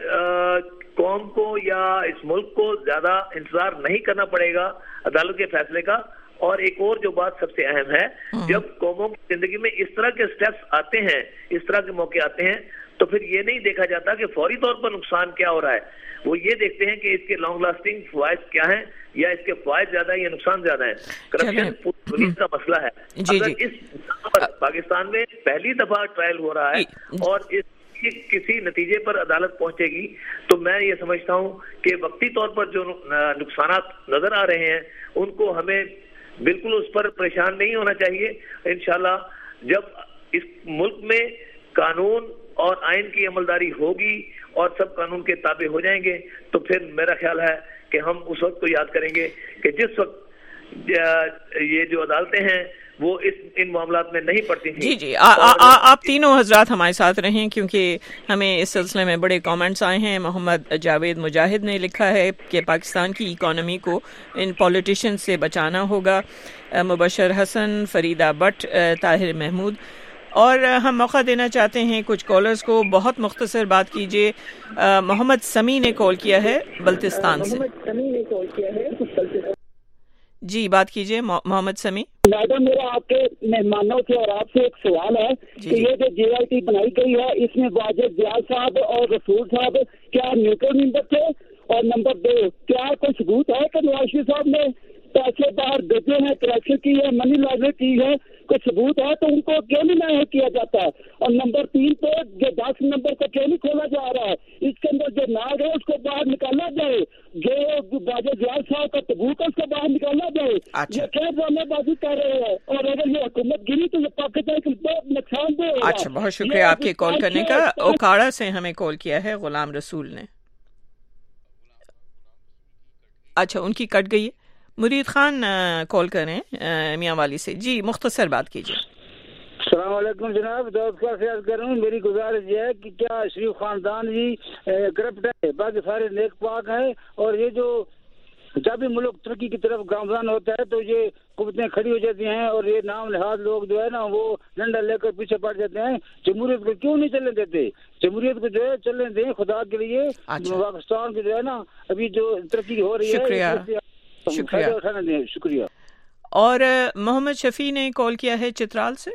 S5: कौम को या इस मुल्क को ज्यादा इंतजार नहीं करना पड़ेगा अदालत के फैसले का। और एक और जो बात सबसे अहम है, जब कौमों की जिंदगी में इस तरह के स्टेप्स आते हैं, इस तरह के मौके आते हैं, तो फिर ये नहीं देखा जाता कि फौरी तौर पर नुकसान क्या हो रहा है। वो ये देखते हैं कि इसके लॉन्ग लास्टिंग फवायद क्या हैं, या इसके फवायद ज्यादा है या नुकसान ज्यादा है। करप्शन पुलिस का मसला है। अगर इस पाकिस्तान में पहली दफा ट्रायल हो रहा है और इस किसी नतीजे पर अदालत पहुंचेगी, तो मैं ये समझता हूं कि वक्ती तौर पर जो नुकसानात नजर आ रहे हैं उनको हमें बिल्कुल उस पर परेशान नहीं होना चाहिए। इंशाल्लाह जब इस मुल्क में कानून और आइन की अमलदारी होगी और सब कानून के ताबे हो जाएंगे, तो फिर मेरा ख्याल है कि हम उस वक्त को याद करेंगे कि जिस वक्त ये जो अदालतें हैं وہ ان معاملات میں نہیں پڑتی تھیں.
S1: جی آپ تینوں حضرات ہمارے ساتھ رہیں کیونکہ ہمیں اس سلسلے میں بڑے کامنٹس آئے ہیں. محمد جاوید مجاہد نے لکھا ہے کہ پاکستان کی اکانومی کو ان پولیٹیشین سے بچانا ہوگا. مبشر حسن، فریدہ بٹ، طاہر محمود. اور ہم موقع دینا چاہتے ہیں کچھ کالرز کو. بہت مختصر بات کیجیے. محمد سمیع نے کال کیا ہے بلتستان سے. جی بات کیجیے محمد سمیع.
S10: میڈم میرا آپ کے مہمانوں سے اور آپ سے ایک سوال ہے کہ یہ جو جے آئی ٹی بنائی گئی ہے اس میں واجد زیاد صاحب اور رسول صاحب کیا نیوٹرل ممبر تھے؟ اور نمبر 2، کیا کوئی ثبوت ہے کہ نواز شریف صاحب نے پیسے باہر بھیجے ہیں، کرپشن کی ہے، منی لانڈرنگ کی ہے؟ کوئی ثبوت ہے تو ان کو کیوں نہیں کیا جاتا ہے؟ اور نمبر 3 پہ جو 10 نمبر کو کیوں نہیں کھولا جا رہا ہے؟ اس کے اندر جو ناگ ہے اس کو باہر نکالا جائے، جو واجد زیاد صاحب کا تبوک ہے اس کو باہر نکالا جائے. یہ کیا ڈرامہ بازی کر رہے ہیں؟ اور اگر یہ حکومت گری تو یہ پاکستان کو بہت نقصان دے گا.
S1: اچھا، بہت شکریہ آپ کے کال کرنے کا. اوکاڑا سے ہمیں کال کیا ہے غلام رسول نے. اچھا، ان کی کٹ گئی ہے. مرید خان کال کریں میاں والی سے. جی مختصر بات کیجیے.
S10: السلام علیکم جناب، دوست کا خیال کر رہا ہوں. میری گزارش یہ ہے کہ کیا شریف خاندان جی کرپٹ ہے؟ باقی سارے نیک پاک ہیں. اور یہ جو جب بھی ملک ترقی کی طرف گامزن ہوتا ہے تو یہ قوتیں کھڑی ہو جاتی ہیں اور یہ نام نہاد لوگ جو ہے نا وہ ڈنڈا لے کر پیچھے پڑ جاتے ہیں. جمہوریت کو کیوں نہیں چلنے دیتے؟ جمہوریت کو جو ہے چلنے دیں خدا کے لیے. پاکستان کی جو ہے نا ابھی جو ترقی ہو رہی ہے. شکریہ. اور
S1: محمد شفیع نے کال کیا ہے چترال سے.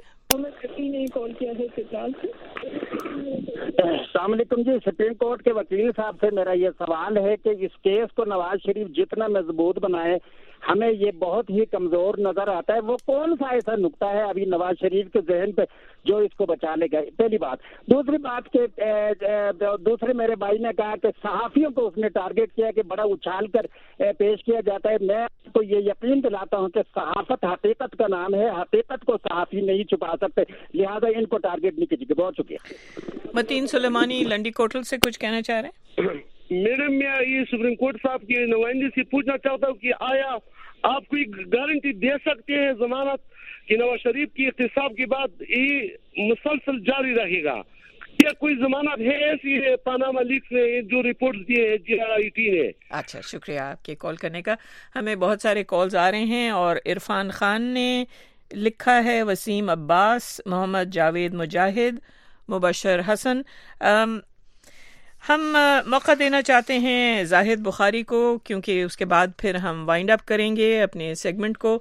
S10: السلام علیکم جی. سپریم کورٹ کے وکیل صاحب سے میرا یہ سوال ہے کہ اس کیس کو نواز شریف جتنا مضبوط بنائے ہمیں یہ بہت ہی کمزور نظر آتا ہے. وہ کون سا ایسا نقطہ ہے ابھی نواز شریف کے ذہن پہ جو اس کو بچا لے گا؟ پہلی بات. دوسری بات کہ دوسرے میرے بھائی نے کہا کہ صحافیوں کو اس نے ٹارگٹ کیا کہ بڑا اچھال کر پیش کیا جاتا ہے. میں آپ کو یہ یقین دلاتا ہوں کہ صحافت حقیقت کا نام ہے، حقیقت کو صحافی نہیں چھپا سکتے، لہٰذا ان کو ٹارگٹ نہیں کیجیے. بہت شکریہ.
S1: متین سلیمانی لنڈی کوٹل سے کچھ کہنا چاہ رہے ہیں.
S11: میڈم میں یہ سپریم کورٹ صاحب کے نمائندے سے پوچھنا چاہتا ہوں کہ آیا آپ کوئی گارنٹی دے سکتے ہیں ضمانت کہ نواز شریف کی احتساب کے بعد یہ مسلسل جاری رہے گا؟ کیا کوئی ضمانت ہے ایسی پاناما لیکس نے جو رپورٹس دیے ہیں جے آئی ٹی نے؟
S1: اچھا، شکریہ آپ کے کال کرنے کا. ہمیں بہت سارے کالز آ رہے ہیں اور عرفان خان نے لکھا ہے، وسیم عباس، محمد جاوید مجاہد، مبشر حسن. ہم موقع دینا چاہتے ہیں زاہد بخاری کو کیونکہ اس کے بعد پھر ہم وائنڈ اپ کریں گے اپنے سیگمنٹ کو.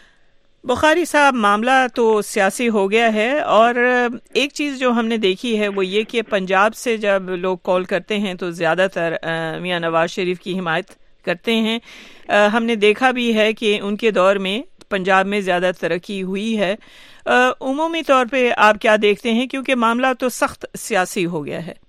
S1: بخاری صاحب، معاملہ تو سیاسی ہو گیا ہے اور ایک چیز جو ہم نے دیکھی ہے وہ یہ کہ پنجاب سے جب لوگ کال کرتے ہیں تو زیادہ تر میاں نواز شریف کی حمایت کرتے ہیں. ہم نے دیکھا بھی ہے کہ ان کے دور میں پنجاب میں زیادہ ترقی ہوئی ہے. عمومی طور پہ آپ کیا دیکھتے ہیں کیونکہ معاملہ تو سخت سیاسی ہو گیا ہے؟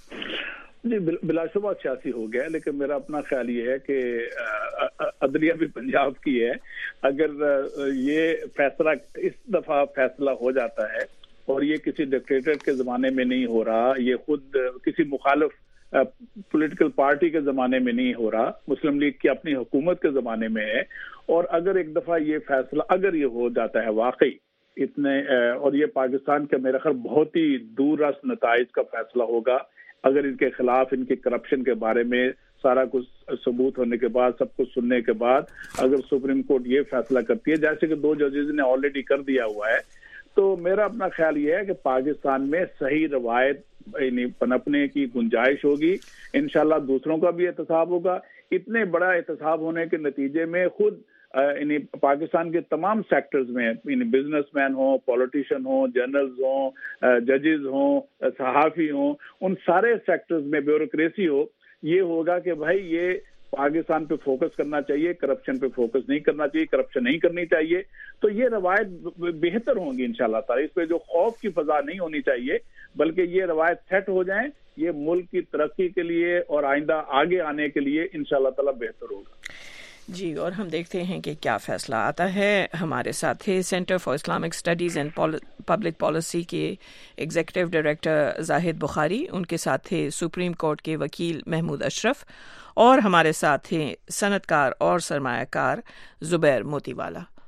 S6: جی بلا شبہ سیاسی ہو گیا، لیکن میرا اپنا خیال یہ ہے کہ عدلیہ بھی پنجاب کی ہے. اگر یہ فیصلہ اس دفعہ فیصلہ ہو جاتا ہے اور یہ کسی ڈکٹیٹر کے زمانے میں نہیں ہو رہا، یہ خود کسی مخالف پولیٹیکل پارٹی کے زمانے میں نہیں ہو رہا، مسلم لیگ کی اپنی حکومت کے زمانے میں ہے. اور اگر ایک دفعہ یہ فیصلہ اگر یہ ہو جاتا ہے واقعی اتنے، اور یہ پاکستان کے میرا خیال بہت ہی دور رس نتائج کا فیصلہ ہوگا اگر ان کے خلاف ان کے کرپشن کے بارے میں سارا کچھ ثبوت ہونے کے بعد، سب کچھ سننے کے بعد اگر سپریم کورٹ یہ فیصلہ کرتی ہے جیسے کہ 2 ججز نے آلریڈی کر دیا ہوا ہے، تو میرا اپنا خیال یہ ہے کہ پاکستان میں صحیح روایت پنپنے کی گنجائش ہوگی. انشاءاللہ دوسروں کا بھی احتساب ہوگا. اتنے بڑا احتساب ہونے کے نتیجے میں خود پاکستان کے تمام سیکٹرز میں بزنس مین ہوں، پولیٹیشین ہوں، جرنلز ہوں، ججز ہوں، صحافی ہوں، ان سارے سیکٹرز میں بیوروکریسی ہو، یہ ہوگا کہ بھائی یہ پاکستان پہ فوکس کرنا چاہیے، کرپشن پہ فوکس نہیں کرنا چاہیے، کرپشن نہیں کرنی چاہیے. تو یہ روایت بہتر ہوں گی انشاءاللہ تعالی. اس پہ جو خوف کی فضا نہیں ہونی چاہیے بلکہ یہ روایت سیٹ ہو جائیں. یہ ملک کی ترقی کے لیے اور آئندہ آگے آنے کے لیے انشاءاللہ تعالی بہتر ہوگا.
S1: جی، اور ہم دیکھتے ہیں کہ کیا فیصلہ آتا ہے. ہمارے ساتھ تھے centre for Islamic studies and public policy کے ایگزیکٹو ڈائریکٹر زاہد بخاری، ان کے ساتھ تھے سپریم کورٹ کے وکیل محمود اشرف، اور ہمارے ساتھ تھے صنعت کار اور سرمایہ کار زبیر موتی والا.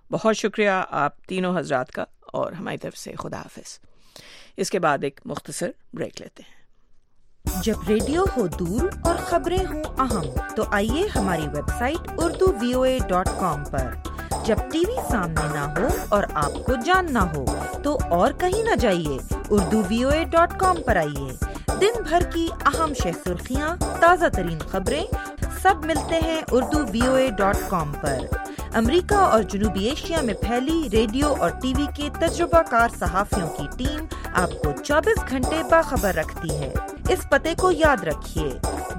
S1: بہت شکریہ آپ تینوں حضرات کا، اور ہماری طرف سے خدا حافظ۔ اس کے بعد ایک مختصر بریک لیتے ہیں۔
S12: جب ریڈیو ہو دور اور خبریں ہوں اہم تو آئیے ہماری ویب سائٹ urduvoa.com پر۔ جب ٹی وی سامنے نہ ہو اور آپ کو جاننا ہو تو اور کہیں نہ جائیے، urduvoa.com پر آئیے۔ دن بھر کی اہم شہ سرخیاں، تازہ ترین خبریں سب ملتے ہیں urduvoa.com پر۔ امریکہ اور جنوبی ایشیا میں پھیلی ریڈیو اور ٹی وی کے تجربہ کار صحافیوں کی ٹیم آپ کو 24 گھنٹے باخبر رکھتی ہے۔ اس پتے کو یاد رکھیے،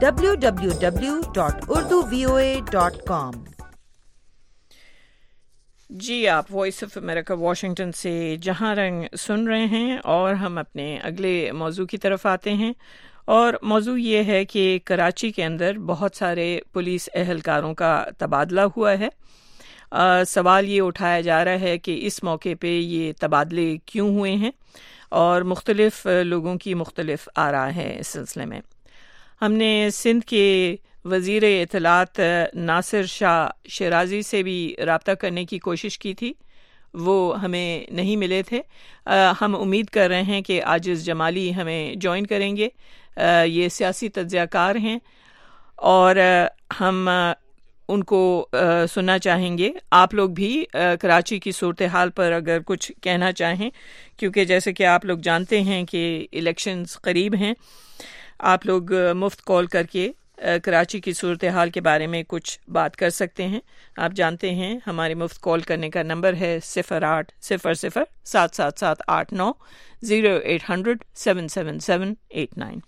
S12: www.urduvoa.com۔
S1: جی، آپ وائس آف امریکہ واشنگٹن سے جہاں رنگ سن رہے ہیں، اور ہم اپنے اگلے موضوع کی طرف آتے ہیں، اور موضوع یہ ہے کہ کراچی کے اندر بہت سارے پولیس اہلکاروں کا تبادلہ ہوا ہے۔ سوال یہ اٹھایا جا رہا ہے کہ اس موقع پہ یہ تبادلے کیوں ہوئے ہیں، اور مختلف لوگوں کی مختلف آراء ہے اس سلسلے میں۔ ہم نے سندھ کے وزیر اطلاعات ناصر شاہ شیرازی سے بھی رابطہ کرنے کی کوشش کی تھی، وہ ہمیں نہیں ملے تھے۔ ہم امید کر رہے ہیں کہ عاجز جمالی ہمیں جوائن کریں گے۔ یہ سیاسی تجزیہ کار ہیں اور ہم ان کو سننا چاہیں گے۔ آپ لوگ بھی کراچی کی صورتحال پر اگر کچھ کہنا چاہیں، کیونکہ جیسے کہ آپ لوگ جانتے ہیں کہ الیکشنز قریب ہیں، آپ لوگ مفت کال کر کے کراچی کی صورتحال کے بارے میں کچھ بات کر سکتے ہیں۔ آپ جانتے ہیں ہمارے مفت کال کرنے کا نمبر ہے 0800-777-89 0800-777-89۔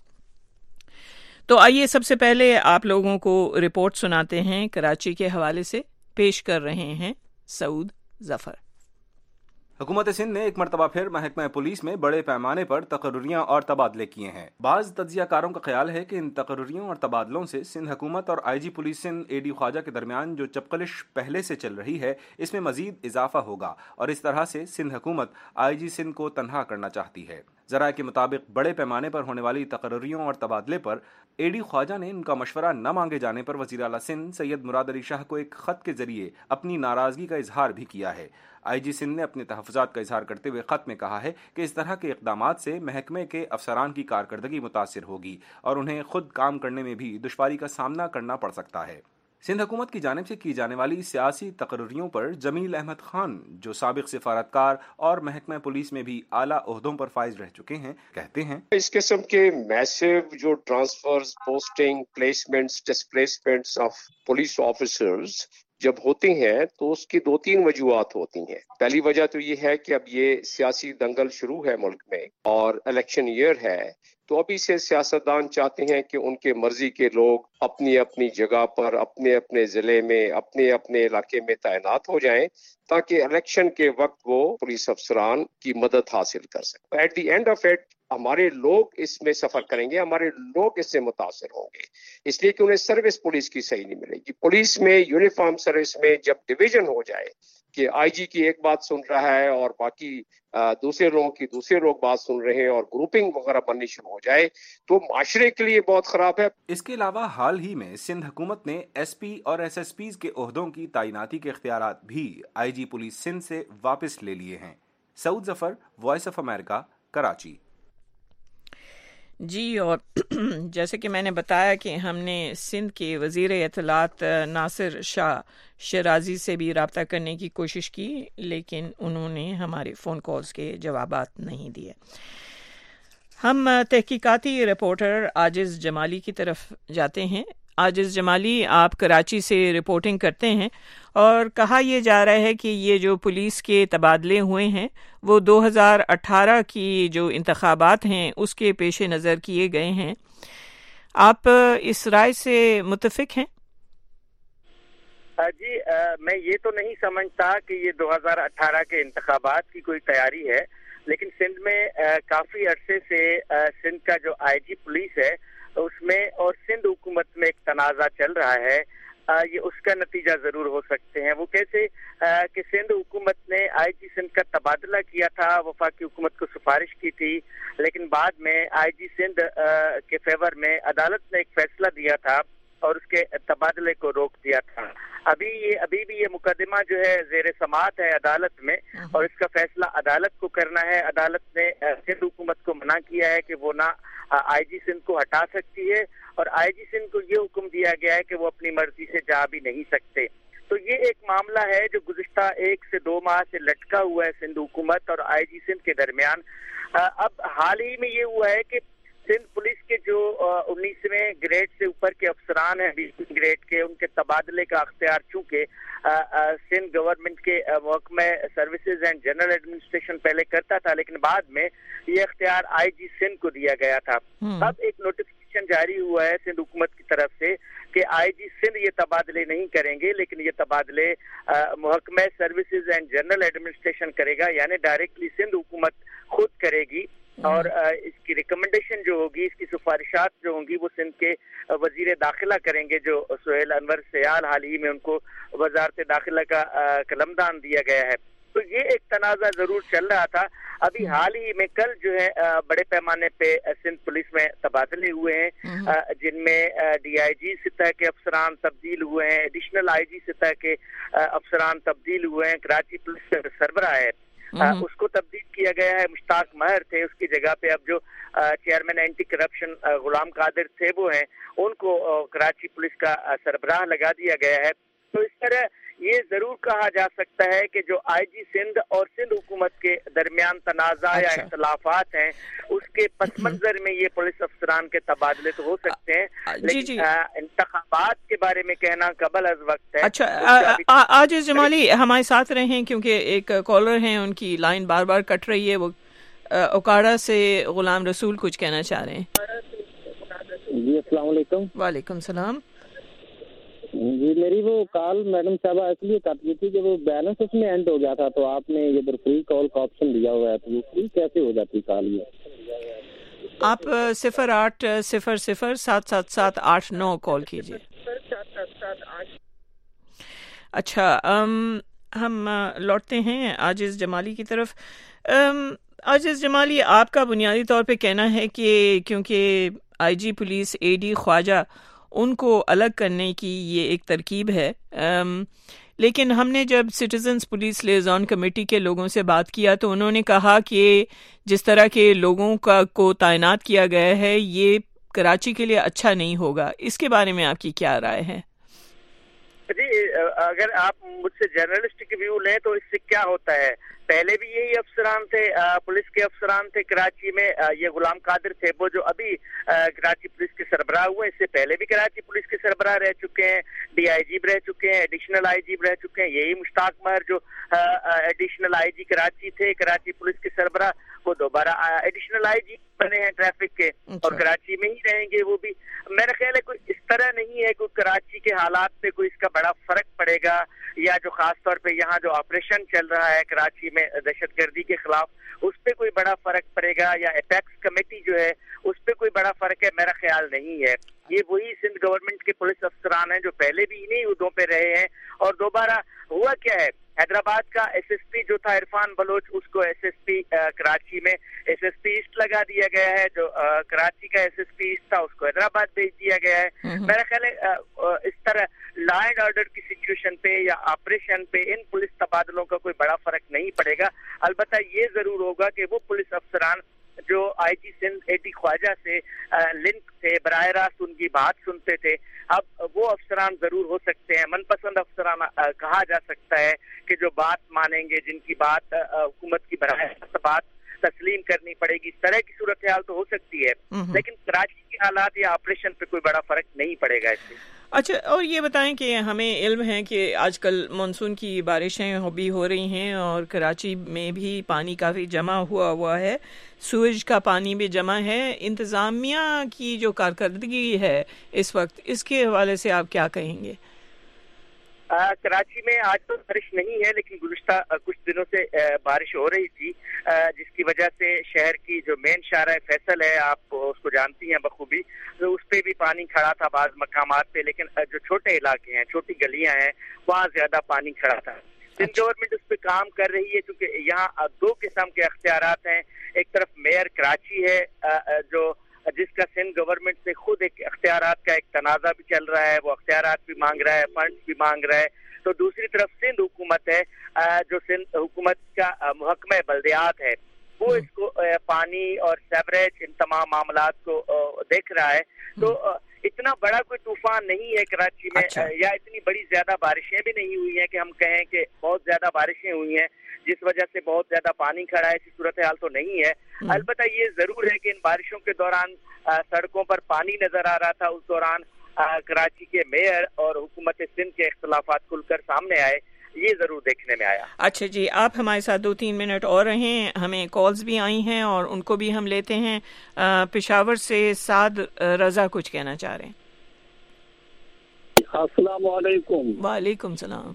S1: تو آئیے سب سے پہلے آپ لوگوں کو رپورٹ سناتے ہیں کراچی کے حوالے سے، پیش کر رہے ہیں سعود ظفر۔
S13: حکومت سندھ نے ایک مرتبہ پھر محکمہ پولیس میں بڑے پیمانے پر تقرریاں اور تبادلے کیے ہیں۔ بعض تجزیہ کاروں کا خیال ہے کہ ان تقرریوں اور تبادلوں سے سندھ حکومت اور I G police Sindh A D Khawaja کے درمیان جو چپقلش پہلے سے چل رہی ہے، اس میں مزید اضافہ ہوگا، اور اس طرح سے سندھ حکومت آئی جی سندھ کو تنہا کرنا چاہتی ہے۔ ذرائع کے مطابق بڑے پیمانے پر ہونے والی تقرریوں اور تبادلے پر اے ڈی خواجہ نے ان کا مشورہ نہ مانگے جانے پر وزیر اعلیٰ سندھ سید مراد علی شاہ کو ایک خط کے ذریعے اپنی ناراضگی کا اظہار بھی کیا ہے۔ آئی جی سندھ نے اپنے تحفظات کا اظہار کرتے ہوئے خط میں کہا ہے کہ اس طرح کے اقدامات سے محکمے کے افسران کی کارکردگی متاثر ہوگی اور انہیں خود کام کرنے میں بھی دشواری کا سامنا کرنا پڑ سکتا ہے۔ سندھ حکومت کی جانب سے کی جانے والی سیاسی تقرریوں پر جمیل احمد خان، جو سابق سفارتکار اور محکمہ پولیس میں بھی اعلیٰ عہدوں پر فائز رہ چکے ہیں، کہتے ہیں
S14: اس قسم کے میسو جو transfers, posting, placements, displacements of police officers جب ہوتے ہیں تو اس کی 2-3 وجوہات ہوتی ہیں۔ پہلی وجہ تو یہ ہے کہ اب یہ سیاسی دنگل شروع ہے ملک میں اور الیکشن ایئر ہے، تو ابھی سے سیاستدان چاہتے ہیں کہ ان کے مرضی کے لوگ اپنی اپنی جگہ پر، اپنے اپنے ضلع میں، اپنے اپنے علاقے میں تعینات ہو جائیں تاکہ الیکشن کے وقت وہ پولیس افسران کی مدد حاصل کر سکیں۔ At the end of it ہمارے لوگ اس میں سفر کریں گے، ہمارے لوگ اس سے متاثر ہوں گے، اس لیے کہ انہیں سروس پولیس کی صحیح نہیں ملے گی۔ پولیس میں یونیفارم سروس میں جب ڈویژن ہو جائے کہ آئی جی کی ایک بات سن رہا ہے اور باقی دوسرے لوگوں کی دوسرے لوگ بات سن رہے ہیں اور گروپنگ وغیرہ بننی شروع ہو جائے تو معاشرے کے لیے بہت خراب ہے۔
S13: اس کے علاوہ حال ہی میں سندھ حکومت نے ایس پی اور ایس ایس پیز کے عہدوں کی تعیناتی کے اختیارات بھی آئی جی پولیس سندھ سے واپس لے لیے ہیں۔ Saud Zafar, Voice of America, Karachi.
S1: جی، اور جیسے کہ میں نے بتایا کہ ہم نے سندھ کے وزیر اطلاعات ناصر شاہ شیرازی سے بھی رابطہ کرنے کی کوشش کی، لیکن انہوں نے ہمارے فون کالز کے جوابات نہیں دیے۔ ہم تحقیقاتی رپورٹر عاجز جمالی کی طرف جاتے ہیں۔ عاجز جمالی، آپ کراچی سے رپورٹنگ کرتے ہیں اور کہا یہ جا رہا ہے کہ یہ جو پولیس کے تبادلے ہوئے ہیں وہ 2018 کی جو انتخابات ہیں اس کے پیش نظر کیے گئے ہیں۔ آپ اس رائے سے متفق ہیں؟
S15: جی، میں یہ تو نہیں سمجھتا کہ یہ 2018 کے انتخابات کی کوئی تیاری ہے، لیکن سندھ میں کافی عرصے سے سندھ کا جو آئی جی پولیس ہے اس میں اور سندھ حکومت میں ایک تنازع چل رہا ہے۔ یہ اس کا نتیجہ ضرور ہو سکتے ہیں۔ وہ کیسے کہ سندھ حکومت نے آئی جی سندھ کا تبادلہ کیا تھا، وفاقی حکومت کو سفارش کی تھی، لیکن بعد میں آئی جی سندھ کے فیور میں عدالت نے ایک فیصلہ دیا تھا اور اس کے تبادلے کو روک دیا تھا۔ ابھی بھی یہ مقدمہ جو ہے زیر سماعت ہے عدالت میں، اور اس کا فیصلہ عدالت کو کرنا ہے. عدالت نے سندھ حکومت کو منع کیا ہے کہ وہ نہ آئی جی سندھ کو ہٹا سکتی ہے، اور آئی جی سندھ کو یہ حکم دیا گیا ہے کہ وہ اپنی مرضی سے جا بھی نہیں سکتے. تو یہ ایک معاملہ ہے جو گزشتہ 1 سے 2 ماہ سے لٹکا ہوا ہے سندھ حکومت اور آئی جی سندھ کے درمیان. اب حال ہی میں یہ ہوا ہے کہ سندھ پولیس کے جو 19ویں گریڈ سے اوپر کے افسران ہیں، 20ویں گریڈ کے، ان کے تبادلے کا اختیار چونکہ سندھ گورنمنٹ کے محکمہ سروسز اینڈ جنرل ایڈمنسٹریشن پہلے کرتا تھا، لیکن بعد میں یہ اختیار آئی جی سندھ کو دیا گیا تھا. اب ایک نوٹیفیکیشن جاری ہوا ہے سندھ حکومت کی طرف سے کہ آئی جی سندھ یہ تبادلے نہیں کریں گے، لیکن یہ تبادلے محکمہ سروسز اینڈ جنرل ایڈمنسٹریشن کرے گا، یعنی ڈائریکٹلی سندھ حکومت خود کرے گی. اور اس کی ریکمنڈیشن جو ہوگی، اس کی سفارشات جو ہوں گی، وہ سندھ کے وزیر داخلہ کریں گے، جو سہیل انور سیال. حال ہی میں ان کو وزارت داخلہ کا قلمدان دیا گیا ہے. تو یہ ایک تنازع ضرور چل رہا تھا. ابھی حال ہی میں کل جو ہے بڑے پیمانے پہ سندھ پولیس میں تبادلے ہوئے ہیں، جن میں ڈی آئی جی سطح کے افسران تبدیل ہوئے ہیں، ایڈیشنل آئی جی سطح کے افسران تبدیل ہوئے ہیں. کراچی پولیس کے سربراہ ہے اس کو تبدیل کیا گیا ہے، مشتاق مہر تھے، اس کی جگہ پہ اب جو chairman anti corruption Ghulam Qadir تھے وہ ہیں، ان کو کراچی پولیس کا سربراہ لگا دیا گیا ہے. تو اس طرح یہ ضرور کہا جا سکتا ہے کہ جو آئی جی سندھ اور سندھ حکومت کے درمیان تنازع یا اختلافات ہیں، اس کے پس منظر میں یہ پولیس افسران کے تبادلے تو ہو سکتے ہیں، لیکن انتخابات کے بارے میں کہنا قبل از وقت ہے.
S1: اچھا، عاجز جمالی ہمارے ساتھ رہے ہیں کیونکہ ایک کالر ہیں، ان کی لائن بار بار کٹ رہی ہے. وہ اوکاڑا سے غلام رسول کچھ کہنا چاہ رہے ہیں.
S16: جی السلام علیکم.
S1: وعلیکم السلام.
S16: جی میری وہ کال میڈم صاحبہ اس لیے کٹ گئی تھی کہ وہ بیلنس اس میں اینڈ ہو گیا تھا، تو آپ نے ادھر فری کال کا آپشن دیا ہوا ہے، تو وہ فری کیسے ہو جاتی کال؟ یہ
S1: آپ 08007778 کال کیجیے. اچھا، ہم لوٹتے ہیں عاجز جمالی کی طرف. عاجز جمالی، آپ کا بنیادی طور پہ کہنا ہے کہ کیونکہ آئی جی پولیس اے ڈی خواجہ ان کو الگ کرنے کی یہ ایک ترکیب ہے، لیکن ہم نے جب سٹیزنز پولیس لیزون کمیٹی کے لوگوں سے بات کیا تو انہوں نے کہا کہ جس طرح کے لوگوں کو تعینات کیا گیا ہے یہ کراچی کے لیے اچھا نہیں ہوگا. اس کے بارے میں آپ کی کیا رائے ہے؟
S15: جی، اگر آپ مجھ سے جرنلسٹک ویو لیں تو اس سے کیا ہوتا ہے، پہلے بھی یہی افسران تھے، پولیس کے افسران تھے کراچی میں. یہ غلام قادر تھے وہ جو ابھی کراچی پولیس کے سربراہ ہوئے، اس سے پہلے بھی کراچی پولیس کے سربراہ رہ چکے ہیں، ڈی آئی جی رہ چکے ہیں، ایڈیشنل آئی جی رہ چکے ہیں. یہی مشتاق مہر جو ایڈیشنل آئی جی کراچی تھے، کراچی پولیس کے سربراہ، وہ دوبارہ ایڈیشنل آئی جی بنے ہیں ٹریفک کے، اور کراچی میں ہی رہیں گے وہ بھی. میرا خیال ہے کوئی اس طرح نہیں ہے کہ کراچی کے حالات پہ کوئی اس کا بڑا فرق پڑے گا، یا جو خاص طور پہ یہاں جو آپریشن چل رہا ہے کراچی میں دہشت گردی کے خلاف، اس پہ کوئی بڑا فرق پڑے گا، یا اپیکس کمیٹی جو ہے اس پہ کوئی بڑا فرق ہے. میرا خیال نہیں ہے. یہ وہی سندھ گورنمنٹ کے پولیس افسران ہیں جو پہلے بھی انہیں عہدوں پہ رہے ہیں. اور دوبارہ ہوا کیا ہے، حیدرآباد کا ایس ایس پی جو تھا عرفان بلوچ، اس کو ایس ایس پی کراچی میں ایس ایس پی ایسٹ لگا دیا گیا ہے. جو کراچی کا ایس ایس پی ایسٹ تھا اس کو حیدرآباد بھیج دیا گیا ہے. میرا خیال ہے اس طرح لا اینڈ آرڈر کی سچویشن پہ یا آپریشن پہ ان پولیس تبادلوں کا کوئی بڑا فرق نہیں پڑے گا. البتہ یہ ضرور ہوگا کہ وہ پولیس افسران جو آئی جی سندھ اے ڈی خواجہ سے لنک تھے، براہ راست ان کی بات سنتے تھے، اب وہ افسران ضرور ہو سکتے ہیں من پسند افسران کہا جا سکتا ہے کہ جو بات مانیں گے، جن کی بات حکومت کی براہ راست بات تسلیم کرنی پڑے گی. اس طرح کی صورتحال تو ہو سکتی ہے، لیکن کراچی کے حالات یا آپریشن پہ کوئی بڑا فرق نہیں پڑے گا اس سے.
S1: اچھا، اور یہ بتائیں کہ ہمیں علم ہے کہ آج کل مانسون کی بارشیں بھی ہو رہی ہیں اور کراچی میں بھی پانی کافی جمع ہوا ہے، سویج کا پانی بھی جمع ہے. انتظامیہ کی جو کارکردگی ہے اس وقت، اس کے حوالے سے آپ کیا کہیں گے؟
S15: کراچی میں آج تو بارش نہیں ہے، لیکن گزشتہ کچھ دنوں سے بارش ہو رہی تھی، جس کی وجہ سے شہر کی جو مین شارع فیصل ہے، آپ اس کو جانتی ہیں بخوبی، تو اس پہ بھی پانی کھڑا تھا بعض مقامات پہ. لیکن جو چھوٹے علاقے ہیں، چھوٹی گلیاں ہیں، وہاں زیادہ پانی کھڑا تھا. سندھ گورنمنٹ اس پہ کام کر رہی ہے، کیونکہ یہاں دو قسم کے اختیارات ہیں. ایک طرف میئر کراچی ہے جو جس کا سندھ گورنمنٹ سے خود ایک اختیارات کا ایک تنازع بھی چل رہا ہے، وہ اختیارات بھی مانگ رہا ہے، فنڈز بھی مانگ رہا ہے. تو دوسری طرف سندھ حکومت ہے جو سندھ حکومت کا محکمہ بلدیات ہے، وہ اس کو پانی اور سیوریج ان تمام معاملات کو دیکھ رہا ہے. تو اتنا بڑا کوئی طوفان نہیں ہے کراچی میں، یا اتنی بڑی زیادہ بارشیں بھی نہیں ہوئی ہیں کہ ہم کہیں کہ بہت زیادہ بارشیں ہوئی ہیں جس وجہ سے بہت زیادہ پانی کھڑا ہے. ایسی صورتحال تو نہیں ہے. البتہ یہ ضرور ہے کہ ان بارشوں کے دوران سڑکوں پر پانی نظر آ رہا تھا. اس دوران کراچی کے میئر اور حکومت سندھ کے اختلافات کھل کر سامنے آئے، یہ ضرور دیکھنے میں آیا.
S1: اچھا جی، آپ ہمارے ساتھ 2-3 منٹ اور رہیں، ہمیں کالز بھی آئی ہیں اور ان کو بھی ہم لیتے ہیں. پشاور سے سعد رضا کچھ کہنا چاہ رہے ہیں.
S10: السلام علیکم.
S1: وعلیکم السلام.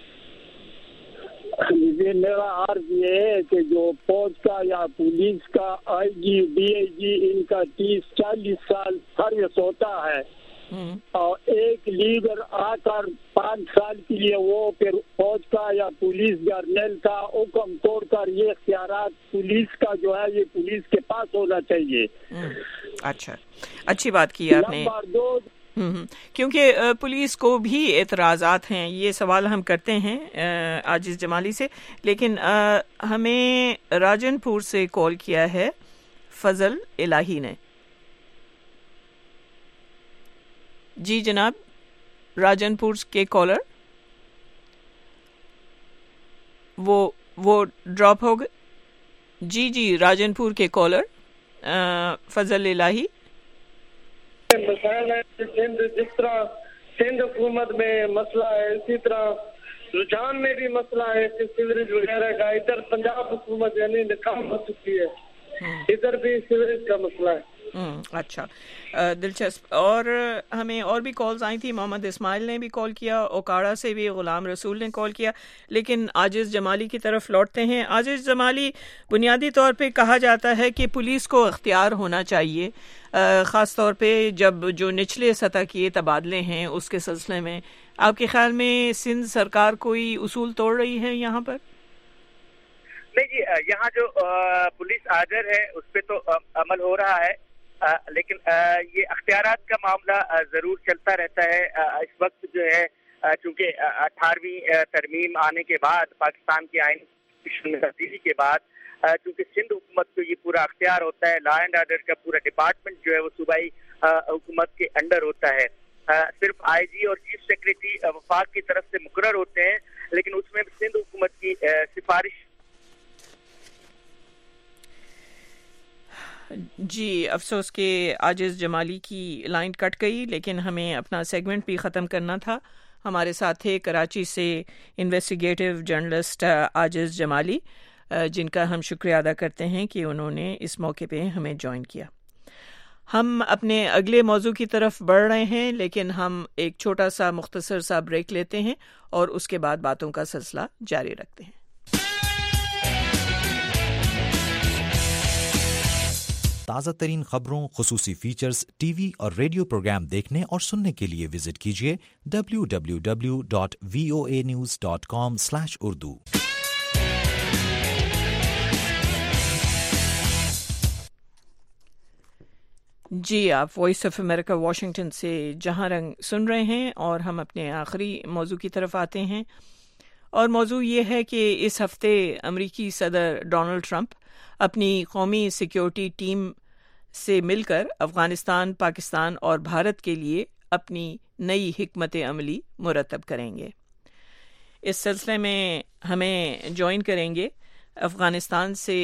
S10: یہ میرا عرض یہ ہے کہ جو فوج کا یا پولیس کا آئی جی ڈی آئی جی ان کا 30-40 سال سروس ہوتا ہے اور ایک لیڈر آ کر 5 سال کے لیے وہ پھر فوج کا یا پولیس جرنیل کا حکم توڑ کر یہ اختیارات پولیس کا جو ہے یہ پولیس کے پاس ہونا چاہیے.
S1: اچھا، اچھی بات کی آپ نے.
S10: نمبر 2
S1: کیونکہ پولیس کو بھی اعتراضات ہیں، یہ سوال ہم کرتے ہیں عاجز جمالی سے، لیکن ہمیں راجن پور سے کال کیا ہے فضل الہی نے. جی جناب، راجن پور کے کالر وہ ڈراپ ہو گئے. جی راجن پور کے کالر فضل الہی.
S11: مسائل ہے سندھ، جس طرح سندھ حکومت میں مسئلہ ہے اسی طرح رجحان میں بھی مسئلہ ہے کہ سیوریج وغیرہ کا. ادھر پنجاب حکومت یعنی ناکام ہو چکی ہے، ادھر بھی سیوریج کا مسئلہ ہے.
S1: اچھا، دلچسپ. اور ہمیں اور بھی کالز آئی تھی. محمد اسماعیل نے بھی کال کیا، اوکاڑا سے بھی غلام رسول نے کال کیا. لیکن عاجز جمالی کی طرف لوٹتے ہیں. عاجز جمالی، بنیادی طور پہ کہا جاتا ہے کہ پولیس کو اختیار ہونا چاہیے، خاص طور پہ جب جو نچلے سطح کے تبادلے ہیں اس کے سلسلے میں. آپ کے خیال میں سندھ سرکار کوئی اصول توڑ رہی ہے یہاں پر؟
S15: نہیں جی، یہاں جو پولیس آرڈر ہے اس پہ تو عمل ہو رہا ہے، لیکن یہ اختیارات کا معاملہ ضرور چلتا رہتا ہے. اس وقت جو ہے چونکہ 18ویں ترمیم آنے کے بعد، پاکستان کے آئین میں تبدیلی کے بعد، چونکہ سندھ حکومت کو یہ پورا اختیار ہوتا ہے، لا اینڈ آرڈر کا پورا ڈپارٹمنٹ جو ہے وہ صوبائی حکومت کے انڈر ہوتا ہے. صرف آئی جی اور چیف سیکریٹری وفاق کی طرف سے مقرر ہوتے ہیں، لیکن اس میں سندھ حکومت کی سفارش.
S1: جی افسوس کہ عاجز جمالی کی لائن کٹ گئی، لیکن ہمیں اپنا سیگمنٹ بھی ختم کرنا تھا. ہمارے ساتھ تھے کراچی سے انویسٹیگیٹو جرنلسٹ عاجز جمالی، جن کا ہم شکریہ ادا کرتے ہیں کہ انہوں نے اس موقع پہ ہمیں جوائن کیا. ہم اپنے اگلے موضوع کی طرف بڑھ رہے ہیں، لیکن ہم ایک چھوٹا سا مختصر سا بریک لیتے ہیں اور اس کے بعد باتوں کا سلسلہ جاری رکھتے ہیں.
S2: تازہ ترین خبروں، خصوصی فیچرز، ٹی وی اور ریڈیو پروگرام دیکھنے اور سننے کے لیے وزٹ کیجیے www.voanews.com/urdu.
S1: جی، آپ وائس آف امریکہ واشنگٹن سے جہاں رنگ سن رہے ہیں اور ہم اپنے آخری موضوع کی طرف آتے ہیں. اور موضوع یہ ہے کہ اس ہفتے امریکی صدر ڈونلڈ ٹرمپ اپنی قومی سیکیورٹی ٹیم سے مل کر افغانستان، پاکستان اور بھارت کے لیے اپنی نئی حکمت عملی مرتب کریں گے. اس سلسلے میں ہمیں جوائن کریں گے افغانستان سے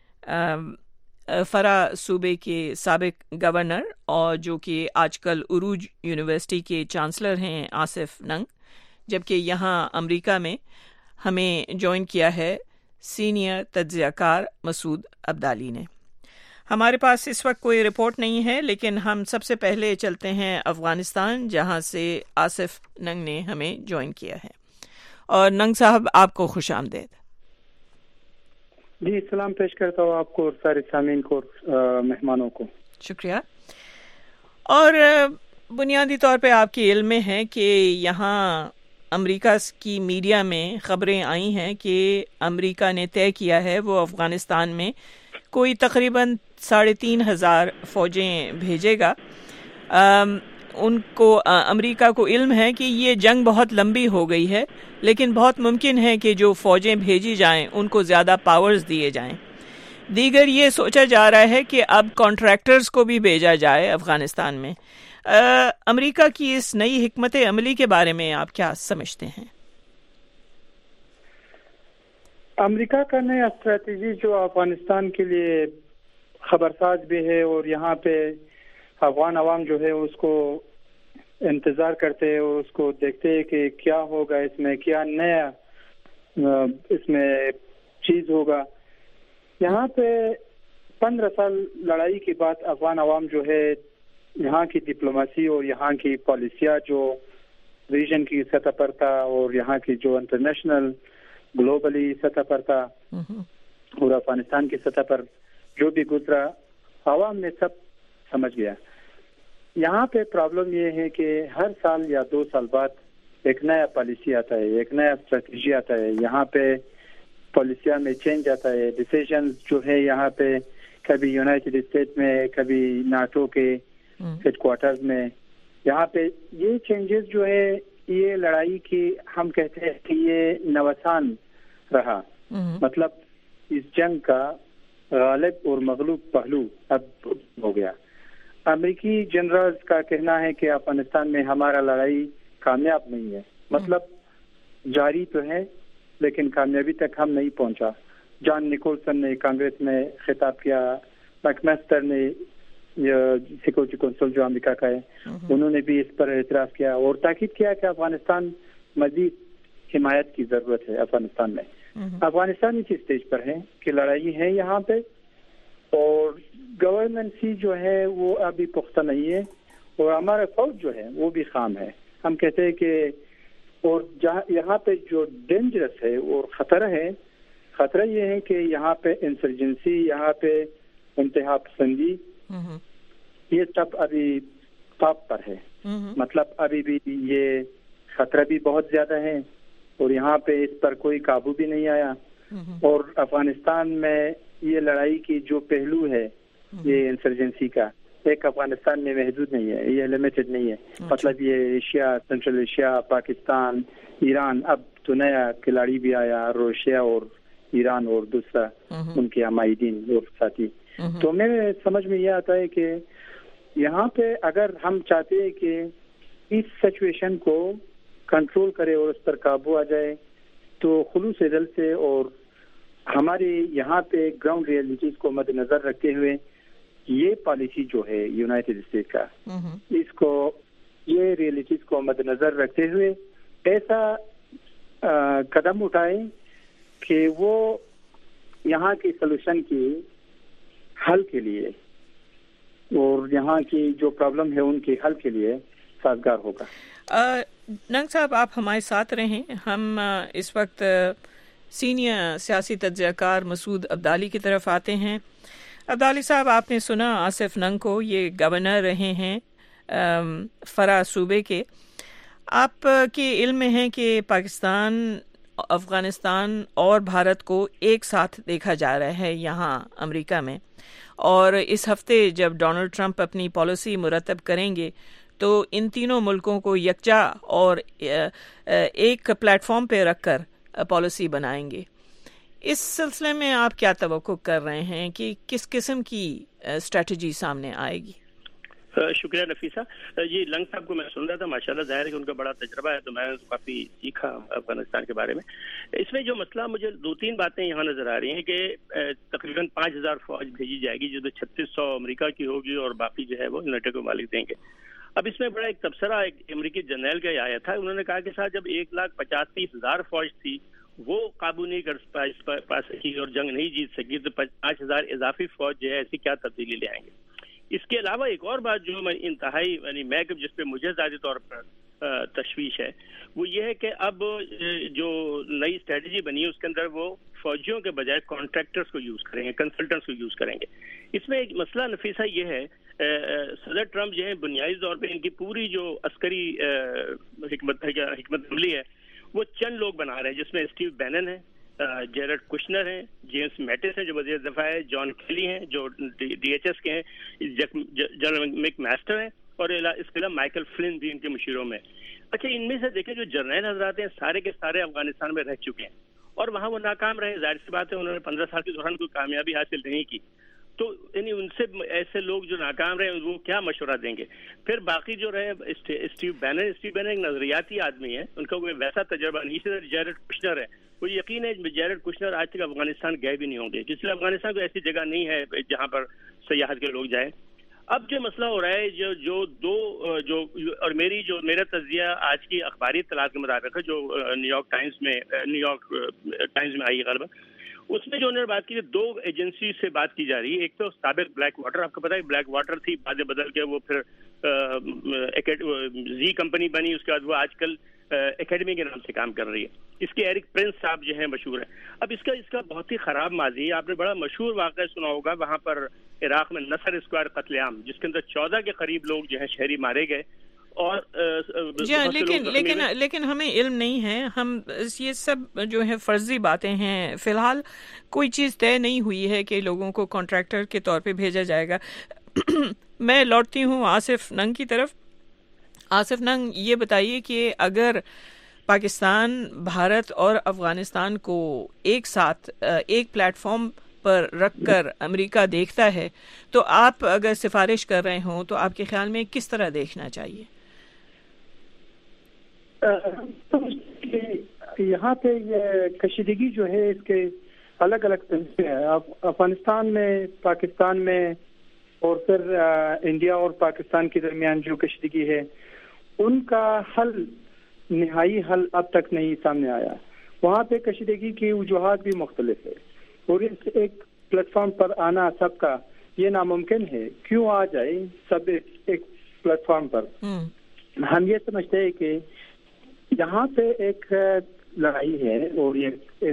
S1: فرا صوبے کے سابق گورنر اور جو کہ آج کل عروج یونیورسٹی کے چانسلر ہیں آصف ننگ، جبکہ یہاں امریکہ میں ہمیں جوائن کیا ہے سینئر تجزیہ کار مسعود عبدالی نے. ہمارے پاس اس وقت کوئی رپورٹ نہیں ہے، لیکن ہم سب سے پہلے چلتے ہیں افغانستان، جہاں سے آصف ننگ نے ہمیں جوائن کیا ہے. اور ننگ صاحب، آپ کو خوش آمدید.
S17: جی، سلام پیش کرتا ہوں آپ کو اور سارے سامعین کو اور مہمانوں کو.
S1: شکریہ. اور بنیادی طور پہ آپ کے علم میں ہے کہ یہاں امریکہ کی میڈیا میں خبریں آئی ہیں کہ امریکہ نے طے کیا ہے وہ افغانستان میں کوئی تقریباً 3,500 فوجیں بھیجے گا. ان کو امریکہ کو علم ہے کہ یہ جنگ بہت لمبی ہو گئی ہے، لیکن بہت ممکن ہے کہ جو فوجیں بھیجی جائیں ان کو زیادہ پاورز دیے جائیں. دیگر یہ سوچا جا رہا ہے کہ اب کانٹریکٹرز کو بھی بھیجا جائے افغانستان میں. امریکہ کی اس نئی حکمت عملی کے بارے میں آپ کیا سمجھتے ہیں؟
S17: امریکہ کا نیا اسٹریٹجی جو افغانستان کے لیے خبرساز بھی ہے، اور یہاں پہ افغان عوام جو ہے اس کو انتظار کرتے ہیں اور اس کو دیکھتے ہیں کہ کیا ہوگا اس میں، کیا نیا اس میں چیز ہوگا. یہاں پہ 15 سال لڑائی کے بعد افغان عوام جو ہے یہاں کی ڈپلومیسی اور یہاں کی پالیسیاں جو ریجن کی سطح پر تھا اور یہاں کی جو انٹرنیشنل گلوبلی سطح پر تھا اور افغانستان کی سطح پر جو بھی گزرا، عوام نے سب سمجھ گیا. یہاں پہ پرابلم یہ ہے کہ ہر سال یا 2 سال بعد ایک نیا پالیسی آتا ہے، ایک نیا اسٹریٹجی آتا ہے. یہاں پہ پالیسیاں میں چینج آتا ہے. ڈیسیژن جو ہے یہاں پہ کبھی یونائٹڈ اسٹیٹ میں، کبھی ناٹو کے ہیڈ کوارٹرز میں، یہاں پہ یہ چینجز جو ہے یہ لڑائی کی ہم کہتے ہیں کہ یہ نوسان رہا. مطلب اس جنگ کا غالب اور مغلوب پہلو اب ہو گیا. امریکی جنرلز کا کہنا ہے کہ افغانستان میں ہمارا لڑائی کامیاب نہیں ہے. مطلب جاری تو ہے لیکن کامیابی تک ہم نہیں پہنچا. جان نکولسن نے کانگریس میں خطاب کیا، میکمیسٹر نے سیکورٹی کونسل جو امریکہ کا ہے انہوں نے بھی اس پر اعتراض کیا اور تاکید کیا کہ افغانستان مزید حمایت کی ضرورت ہے. افغانستان میں افغانستان اسی اسٹیج پر ہے کہ لڑائی ہے یہاں پہ، اور گورننسی جو ہے وہ ابھی پختہ نہیں ہے، اور ہمارا فوج جو ہے وہ بھی خام ہے. ہم کہتے ہیں کہ اور یہاں پہ جو ڈینجرس ہے اور خطرہ یہ ہے کہ یہاں پہ انسرجنسی، یہاں پہ انتہا پسندی، یہ سب ابھی ٹاپ پر ہے. مطلب ابھی بھی یہ خطرہ بھی بہت زیادہ ہے اور یہاں پہ اس پر کوئی قابو بھی نہیں آیا. اور افغانستان میں یہ لڑائی کی جو پہلو ہے یہ انسرجنسی کا، ایک افغانستان میں محدود نہیں ہے، یہ لمیٹڈ نہیں ہے. مطلب یہ Asia, Central Asia, Pakistan, Iran, اب تو نیا کھلاڑی بھی آیا، روشیا اور ایران اور دوسرا ان کے عمائدین اور ساتھی. تو میرے سمجھ میں یہ آتا ہے کہ یہاں پہ اگر ہم چاہتے ہیں کہ اس سچویشن کو کنٹرول کرے اور اس پر قابو آ جائے تو خلوص دل سے اور ہمارے یہاں پہ گراؤنڈ ریئلٹیز کو مد نظر رکھتے ہوئے یہ پالیسی جو ہے یونائٹڈ اسٹیٹ کا، اس کو یہ ریئلٹیز کو مد نظر رکھتے ہوئے ایسا قدم اٹھائے کہ وہ یہاں کی سلوشن کی حل کے لیے اور یہاں کی جو پرابلم ہے ان کے حل کے لیے سازگار ہوگا.
S1: ننگ صاحب آپ ہمارے ساتھ رہیں. ہم اس وقت سینئر سیاسی تجزیہ کار مسعود عبدالی کی طرف آتے ہیں. عبدالی صاحب، آپ نے سنا آصف ننگ کو، یہ گورنر رہے ہیں فرا صوبے کے. آپ کے علم میں ہے کہ پاکستان، افغانستان اور بھارت کو ایک ساتھ دیکھا جا رہا ہے یہاں امریکہ میں، اور اس ہفتے جب ڈونلڈ ٹرمپ اپنی پالیسی مرتب کریں گے تو ان تینوں ملکوں کو یکجا اور ایک پلیٹ فارم پہ رکھ کر پالیسی بنائیں گے. اس سلسلے میں آپ کیا توقع کر رہے ہیں کہ کس قسم کی اسٹریٹجی سامنے آئے گی؟
S18: شکریہ نفیسہ. یہ لنگ صاحب کو میں سن رہا تھا، ماشاءاللہ ظاہر ہے کہ ان کا بڑا تجربہ ہے، تو میں کافی سیکھا افغانستان کے بارے میں. اس میں جو مسئلہ مجھے 2-3 باتیں یہاں نظر آ رہی ہیں کہ تقریباً 5000 فوج بھیجی جائے گی، جو 3600 امریکہ کی ہوگی اور باقی جو ہے وہ یونائٹڈ ممالک دیں گے. اب اس میں بڑا ایک تبصرہ ایک امریکی جرنیل کا آیا تھا. انہوں نے کہا کہ صاحب جب 1,85,000 فوج تھی وہ قابو نہیں کر پا سکی اور جنگ نہیں جیت سکی، تو 5000 اضافی فوج جو ہے ایسی کیا تبدیلی لے آئیں گے. اس کے علاوہ ایک اور بات جو میں انتہائی یعنی جس پہ مجھے ذاتی طور پر تشویش ہے وہ یہ ہے کہ اب جو نئی اسٹریٹجی بنی ہے اس کے اندر وہ فوجیوں کے بجائے کانٹریکٹرز کو یوز کریں گے، کنسلٹنٹس کو یوز کریں گے. اس میں ایک مسئلہ نفیسہ یہ ہے، صدر ٹرمپ جو ہے بنیادی طور پہ ان کی پوری جو عسکری حکمت عملی ہے وہ چند لوگ بنا رہے ہیں، جس میں اسٹیو بینن ہے، جیرڈ کشنر ہیں, جیمس میٹس ہیں جو وزیر دفاع ہے, جان کیلی ہیں جو DHS کے ہیں, جنرل مک ماسٹر ہیں, اور اس کے علاوہ مائیکل فلن بھی ان کے مشیروں میں. اچھا, ان میں سے دیکھیں جو جرنیل حضرات ہیں سارے کے سارے افغانستان میں رہ چکے ہیں اور وہاں وہ ناکام رہے. ظاہر سی بات ہے انہوں نے 15 سال کے دوران کوئی کامیابی حاصل نہیں کی. تو یعنی ان سے ایسے لوگ جو ناکام رہے وہ کیا مشورہ دیں گے؟ پھر باقی جو رہے اسٹیو بینن ایک نظریاتی آدمی ہے, ان کا کوئی ویسا تجربہ نہیں. اسی طرح جیرڈ کشنر ہے, مجھے یقین ہے جیرڈ کشنر آج تک افغانستان گئے بھی نہیں ہوں گے, اس لیے افغانستان کوئی ایسی جگہ نہیں ہے جہاں پر سیاحت کے لوگ جائیں. اب جو مسئلہ ہو رہا ہے جو اور میرا تجزیہ آج کی اخباری اطلاعات کے مطابق ہے جو نیو یارک ٹائمز میں آئی ہے غالباً, اس میں جو انہوں نے بات کی 2 ایجنسی سے بات کی جا رہی ہے. ایک تو سابق بلیک واٹر, آپ کو پتا ہے بلیک واٹر تھی, بعد بدل کے وہ پھر زی کمپنی بنی, اس کے بعد وہ آج کل اکیڈمی کے نام سے کام کر رہی ہے. اس کے ایرک پرنس صاحب جو ہیں مشہور ہیں. اب اس کا بہت ہی خراب ماضی ہے. آپ نے بڑا مشہور واقعہ سنا ہوگا وہاں پر عراق میں نصر اسکوائر قتل عام, جس کے اندر 14 کے قریب لوگ جو ہیں شہری مارے گئے. اور
S1: جی لیکن ہمیں علم نہیں ہے, ہم یہ سب جو ہے فرضی باتیں ہیں. فی الحال کوئی چیز طے نہیں ہوئی ہے کہ لوگوں کو کانٹریکٹر کے طور پہ بھیجا جائے گا. میں لوٹتی ہوں آصف ننگ کی طرف. آصف ننگ, یہ بتائیے کہ اگر پاکستان, بھارت اور افغانستان کو ایک ساتھ ایک پلیٹ فارم پر رکھ کر امریکہ دیکھتا ہے تو آپ اگر سفارش کر رہے ہوں تو آپ کے خیال میں کس طرح دیکھنا چاہیے؟
S17: یہاں پہ یہ کشیدگی جو ہے اس کے الگ الگ طریقے ہیں. افغانستان میں, پاکستان میں, اور پھر انڈیا اور پاکستان کے درمیان جو کشیدگی ہے ان کا نہائی حل اب تک نہیں سامنے آیا. وہاں پہ کشیدگی کی وجوہات بھی مختلف ہے اور اس ایک پلیٹ فارم پر آنا سب کا یہ ناممکن ہے. کیوں آ جائے سب ایک پلیٹ فارم پر؟ ہم یہ سمجھتے ہیں کہ یہاں پہ ایک لڑائی ہے اور یہ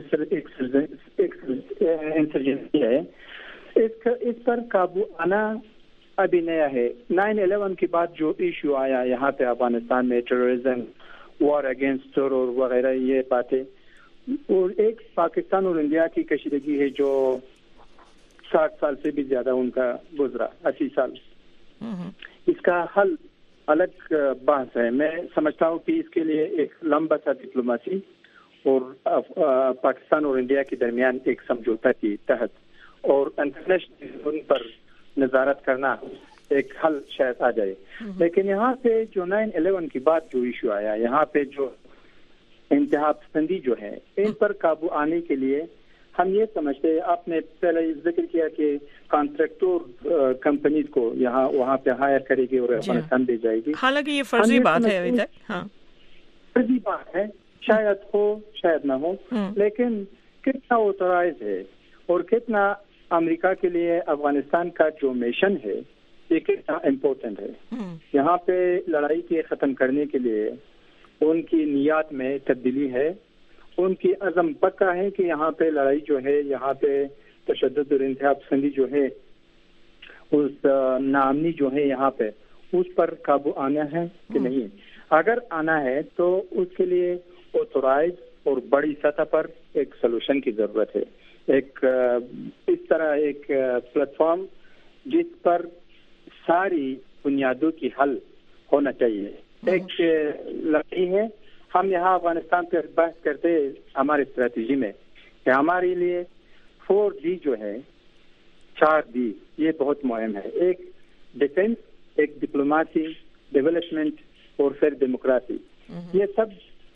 S17: انسرجنسی ہے, اس پر قابو آنا ابھی نیا ہے. 9/11 کے بعد جو ایشو آیا یہاں پہ افغانستان میں, ٹیررزم, وار اگینسٹ ٹیرر وغیرہ, یہ باتیں, اور ایک پاکستان اور انڈیا کی کشیدگی ہے جو 60 سال سے بھی زیادہ ان کا گزرا, 80 سال. اس کا حل الگ بحث ہے. میں سمجھتا ہوں کہ اس کے لیے ایک لمبا سا ڈپلوماسی اور پاکستان اور انڈیا کے درمیان ایک سمجھوتا کے تحت اور انٹرنیشنل پر نظارت کرنا ایک حل شاید آ جائے. لیکن یہاں پہ جو 9/11 کے بعد جو ایشو آیا, یہاں پہ جو انتہا پسندی جو ہے, ان پر قابو آنے کے لیے ہم یہ سمجھتے ہیں, آپ نے پہلے ذکر کیا کہ کانٹریکٹر کمپنیز کو یہاں وہاں پہ ہائر کرے گی اور افغانستان دے جائے گی.
S1: حالانکہ یہ فرضی بات ہے ابھی تک. ہاں,
S17: فرضی بات ہے, شاید ہو شاید نہ ہو, لیکن کتنا آتھورائز ہے اور کتنا امریکہ کے لیے افغانستان کا جو مشن ہے یہ کتنا امپورٹنٹ ہے. یہاں پہ لڑائی کے ختم کرنے کے لیے ان کی نیات میں تبدیلی ہے, ان کی عزم پکا ہے کہ یہاں پہ لڑائی جو ہے, یہاں پہ تشدد اور انتہا پسندی جو ہے, اس ناامنی جو ہے یہاں پہ, اس پر قابو آنا ہے کہ نہیں. اگر آنا ہے تو اس کے لیے آتھورائز اور بڑی سطح پر ایک سلوشن کی ضرورت ہے. ایک اس طرح ایک پلیٹ فارم جس پر ساری بنیادوں کی حل ہونا چاہیے. ایک لڑائی ہے, ہم یہاں افغانستان پہ بحث کرتے ہماری اسٹریٹجی میں کہ ہمارے لیے 4D جو ہے, 4D, یہ بہت مہم ہے. ایک ڈیفینس, ایک ڈپلوماسی, ڈیولپمنٹ اور پھر ڈیموکریسی. یہ سب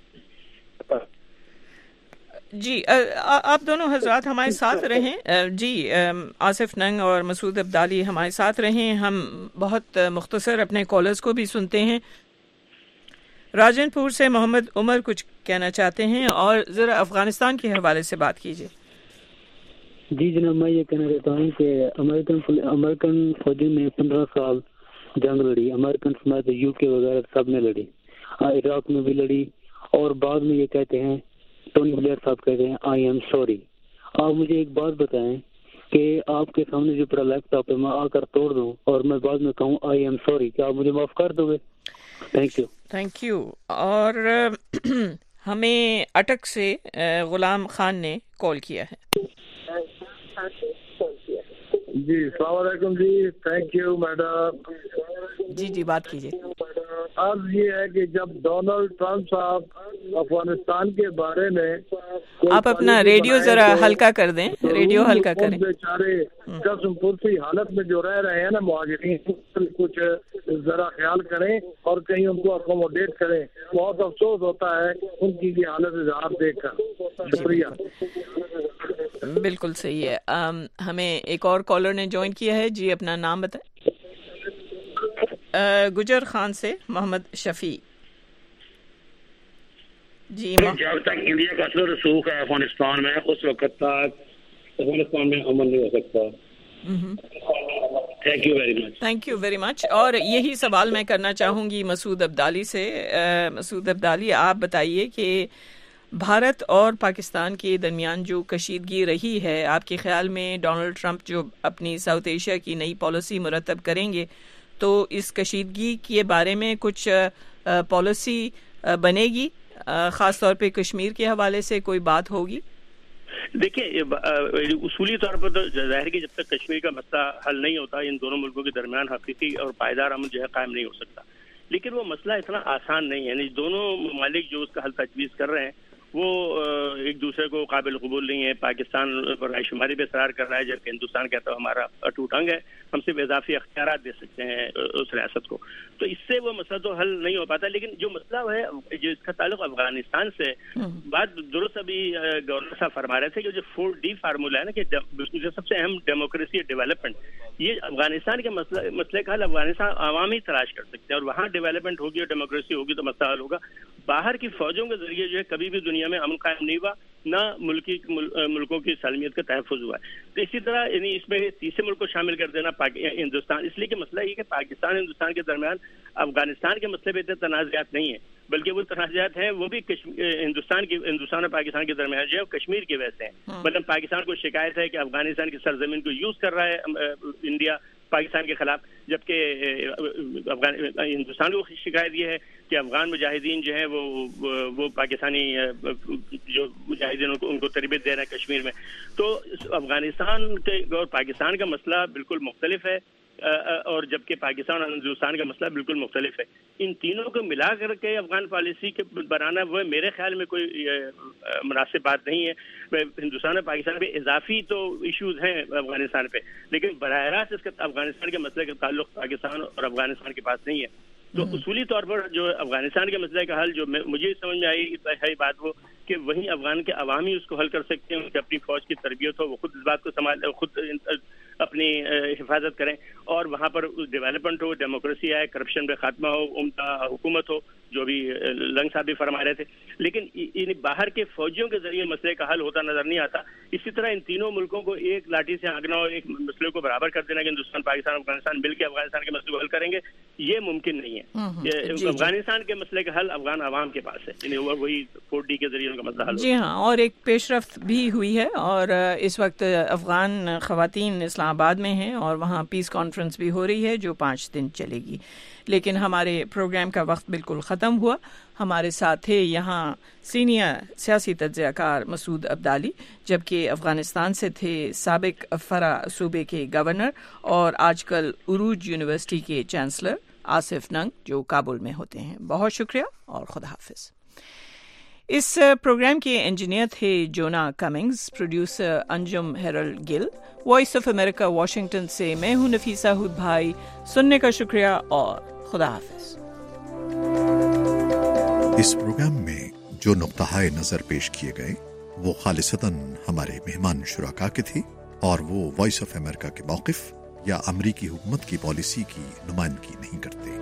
S1: جی آپ دونوں حضرات ہمارے ساتھ رہیں. جی آصف ننگ اور مسعود ابدالی ہمارے ساتھ رہیں. ہم بہت مختصر اپنے کالرز کو بھی سنتے ہیں. راجن پور سے محمد عمر کچھ کہنا چاہتے ہیں اور ذرا افغانستان کے حوالے سے بات کیجیے.
S19: جی جناب, میں یہ کہنا چاہتا ہوں کہ امریکن فوجی نے 15 سال جنگ لڑی, امریکن سمیت UK وغیرہ سب نے لڑی, عراق میں بھی لڑی, اور بعد میں یہ کہتے ہیں, ٹونی بلیئر صاحب کہتے ہیں آئی ایم سوری. آپ مجھے ایک بات بتائیں کہ آپ کے سامنے جو پڑا لیپ ٹاپ ہے میں آ کر توڑ دوں اور میں بعد میں کہوں آئی ایم سوری, کیا آپ مجھے معاف کر دو گے؟ Thank you.
S1: اور ہمیں اٹک سے غلام خان نے کال کیا ہے.
S20: جی السلام علیکم جی. Thank you madam.
S1: جی بات کیجیے.
S20: عرض یہ ہے کہ جب ڈونلڈ ٹرمپ صاحب افغانستان کے بارے میں
S1: آپ اپنا ریڈیو ذرا ہلکا کر دیں, ریڈیو ہلکا کریں.
S20: بیچارے قسم پرسی حالت میں جو رہ رہے ہیں نا مہاجرین, کچھ ذرا خیال کریں اور کہیں ان کو اکوموڈیٹ کریں. بہت افسوس ہوتا ہے ان کی یہ حالت اظہار دیکھ کر. شکریہ.
S1: بالکل صحیح ہے. ہمیں ایک اور کالر نے جوائن کیا ہے. جی اپنا نام بتائیں. گجر خان سے محمد شفیع. جی
S21: جب تک انڈیا کا اصل رسوخ ہے افغانستان میں, اس وقت تک افغانستان میں امن نہیں ہو سکتا. Thank you very much.
S1: Thank you very much. اور یہی سوال میں کرنا چاہوں گی مسعود عبدالی سے. مسعود عبدالی, آپ بتائیے کہ بھارت اور پاکستان کے درمیان جو کشیدگی رہی ہے, آپ کے خیال میں ڈونلڈ ٹرمپ جو اپنی ساؤتھ ایشیا کی نئی پالیسی مرتب کریں گے تو اس کشیدگی کے بارے میں کچھ پالیسی بنے گی, خاص طور پہ کشمیر کے حوالے سے کوئی بات ہوگی؟
S18: دیکھیے اصولی طور پر تو ظاہر کہ جب تک کشمیر کا مسئلہ حل نہیں ہوتا ان دونوں ملکوں کے درمیان حقیقی اور پائیدار امن جو ہے قائم نہیں ہو سکتا. لیکن وہ مسئلہ اتنا آسان نہیں ہے. یعنی دونوں ممالک جو اس کا حل تجویز کر رہے ہیں وہ ایک دوسرے کو قابل قبول نہیں ہے. پاکستان پر رائے شماری پہ اصرار کر رہا ہے جبکہ ہندوستان کہتا ہے ہمارا اٹوٹ انگ ہے, ہم صرف اضافی اختیارات دے سکتے ہیں اس ریاست کو. تو اس سے وہ مسئلہ تو حل نہیں ہو پاتا. لیکن جو مسئلہ ہے جو اس کا تعلق افغانستان سے, بات درست ابھی گورنر صاحب فرما رہے تھے کہ جو 4D فارمولا ہے نا کہ جو سب سے اہم ڈیموکریسی اور ڈیولپمنٹ, یہ افغانستان کے مسئلے کا حل افغانستان عوام ہی تلاش کر سکتے ہیں. اور وہاں ڈیولپمنٹ ہوگی اور ڈیموکریسی ہوگی تو مسئلہ حل ہوگا. باہر کی فوجوں کے ذریعے جو ہے کبھی بھی دنیا میں امن قائم نہیں ہوا, نہ ملکوں کی سالمیت کا تحفظ ہوا ہے. تو اسی طرح یعنی اس میں تیسرے ملک کو شامل کر دینا ہندوستان, اس لیے کہ مسئلہ یہ کہ پاکستان ہندوستان کے درمیان افغانستان کے مسئلے پہ تنازعات نہیں ہیں, بلکہ وہ تنازعات ہیں وہ بھی ہندوستان اور پاکستان کے درمیان جو ہے کشمیر کی وجہ سے ہیں. مطلب پاکستان کو شکایت ہے کہ افغانستان کی سرزمین کو یوز کر رہا ہے انڈیا پاکستان کے خلاف, جبکہ ہندوستان کو شکایت یہ ہے کہ افغان مجاہدین جو ہیں وہ پاکستانی جو مجاہدین ان کو تربیت دے رہے ہیں کشمیر میں. تو افغانستان کے اور پاکستان کا مسئلہ بالکل مختلف ہے, اور جبکہ پاکستان اور ہندوستان کا مسئلہ بالکل مختلف ہے. ان تینوں کو ملا کر کے افغان پالیسی کے بنانا وہ میرے خیال میں کوئی مناسب بات نہیں ہے. ہندوستان اور پاکستان پہ اضافی تو ایشوز ہیں افغانستان پہ, لیکن براہ راست اس کا افغانستان کے مسئلے کا تعلق پاکستان اور افغانستان کے پاس نہیں ہے. تو اصولی طور پر جو افغانستان کے مسئلے کا حل جو مجھے سمجھ میں آئی ہے بات وہ کہ وہیں افغان کے عوامی اس کو حل کر سکتے ہیں. ان کی اپنی فوج کی تربیت ہو, وہ خود اس بات کو خود اپنی حفاظت کریں, اور وہاں پر ڈیولپمنٹ ہو, ڈیموکریسی آئے, کرپشن پہ خاتمہ ہو, عمدہ حکومت ہو, جو بھی لنگ صاحب بھی فرما رہے تھے. لیکن باہر کے فوجیوں کے ذریعے مسئلے کا حل ہوتا نظر نہیں آتا. اسی طرح ان تینوں ملکوں کو ایک لاٹھی سے ہانکنا ہو, ایک مسئلے کو برابر کر دینا کہ ہندوستان پاکستان افغانستان مل کے افغانستان کے مسئلے کو حل کریں گے, یہ ممکن نہیں ہے. افغانستان کے مسئلے کا حل افغان عوام کے پاس ہے, یعنی وہی 4D کے ذریعے ان کا مسئلہ حل.
S1: جی ہاں, اور ایک پیش رفت بھی ہوئی ہے, اور اس وقت افغان خواتین اسلام آباد میں ہیں اور وہاں پیس کانفرنس بھی ہو رہی ہے جو 5 دن چلے گی. لیکن ہمارے پروگرام کا وقت بالکل ختم ہوا. ہمارے ساتھ تھے یہاں سینئر سیاسی تجزیہ کار مسعود عبدالی, جبکہ افغانستان سے تھے سابق فرا صوبے کے گورنر اور آج کل عروج یونیورسٹی کے چانسلر آصف ننگ جو کابل میں ہوتے ہیں. بہت شکریہ اور خدا حافظ. اس پروگرام کے انجینئر تھے Jonah Cummings, producer Anjum Heral Gill. Voice of America Washington سے میں ہوں نفیسہ ہود بھائی. سننے کا شکریہ اور خدا حافظ.
S22: اس پروگرام میں جو نقطہ نظر پیش کیے گئے وہ خالصتاً ہمارے مہمان شرکاء کے تھے, اور وہ وائس آف امریکہ کے موقف یا امریکی حکومت کی پالیسی کی نمائندگی نہیں کرتے.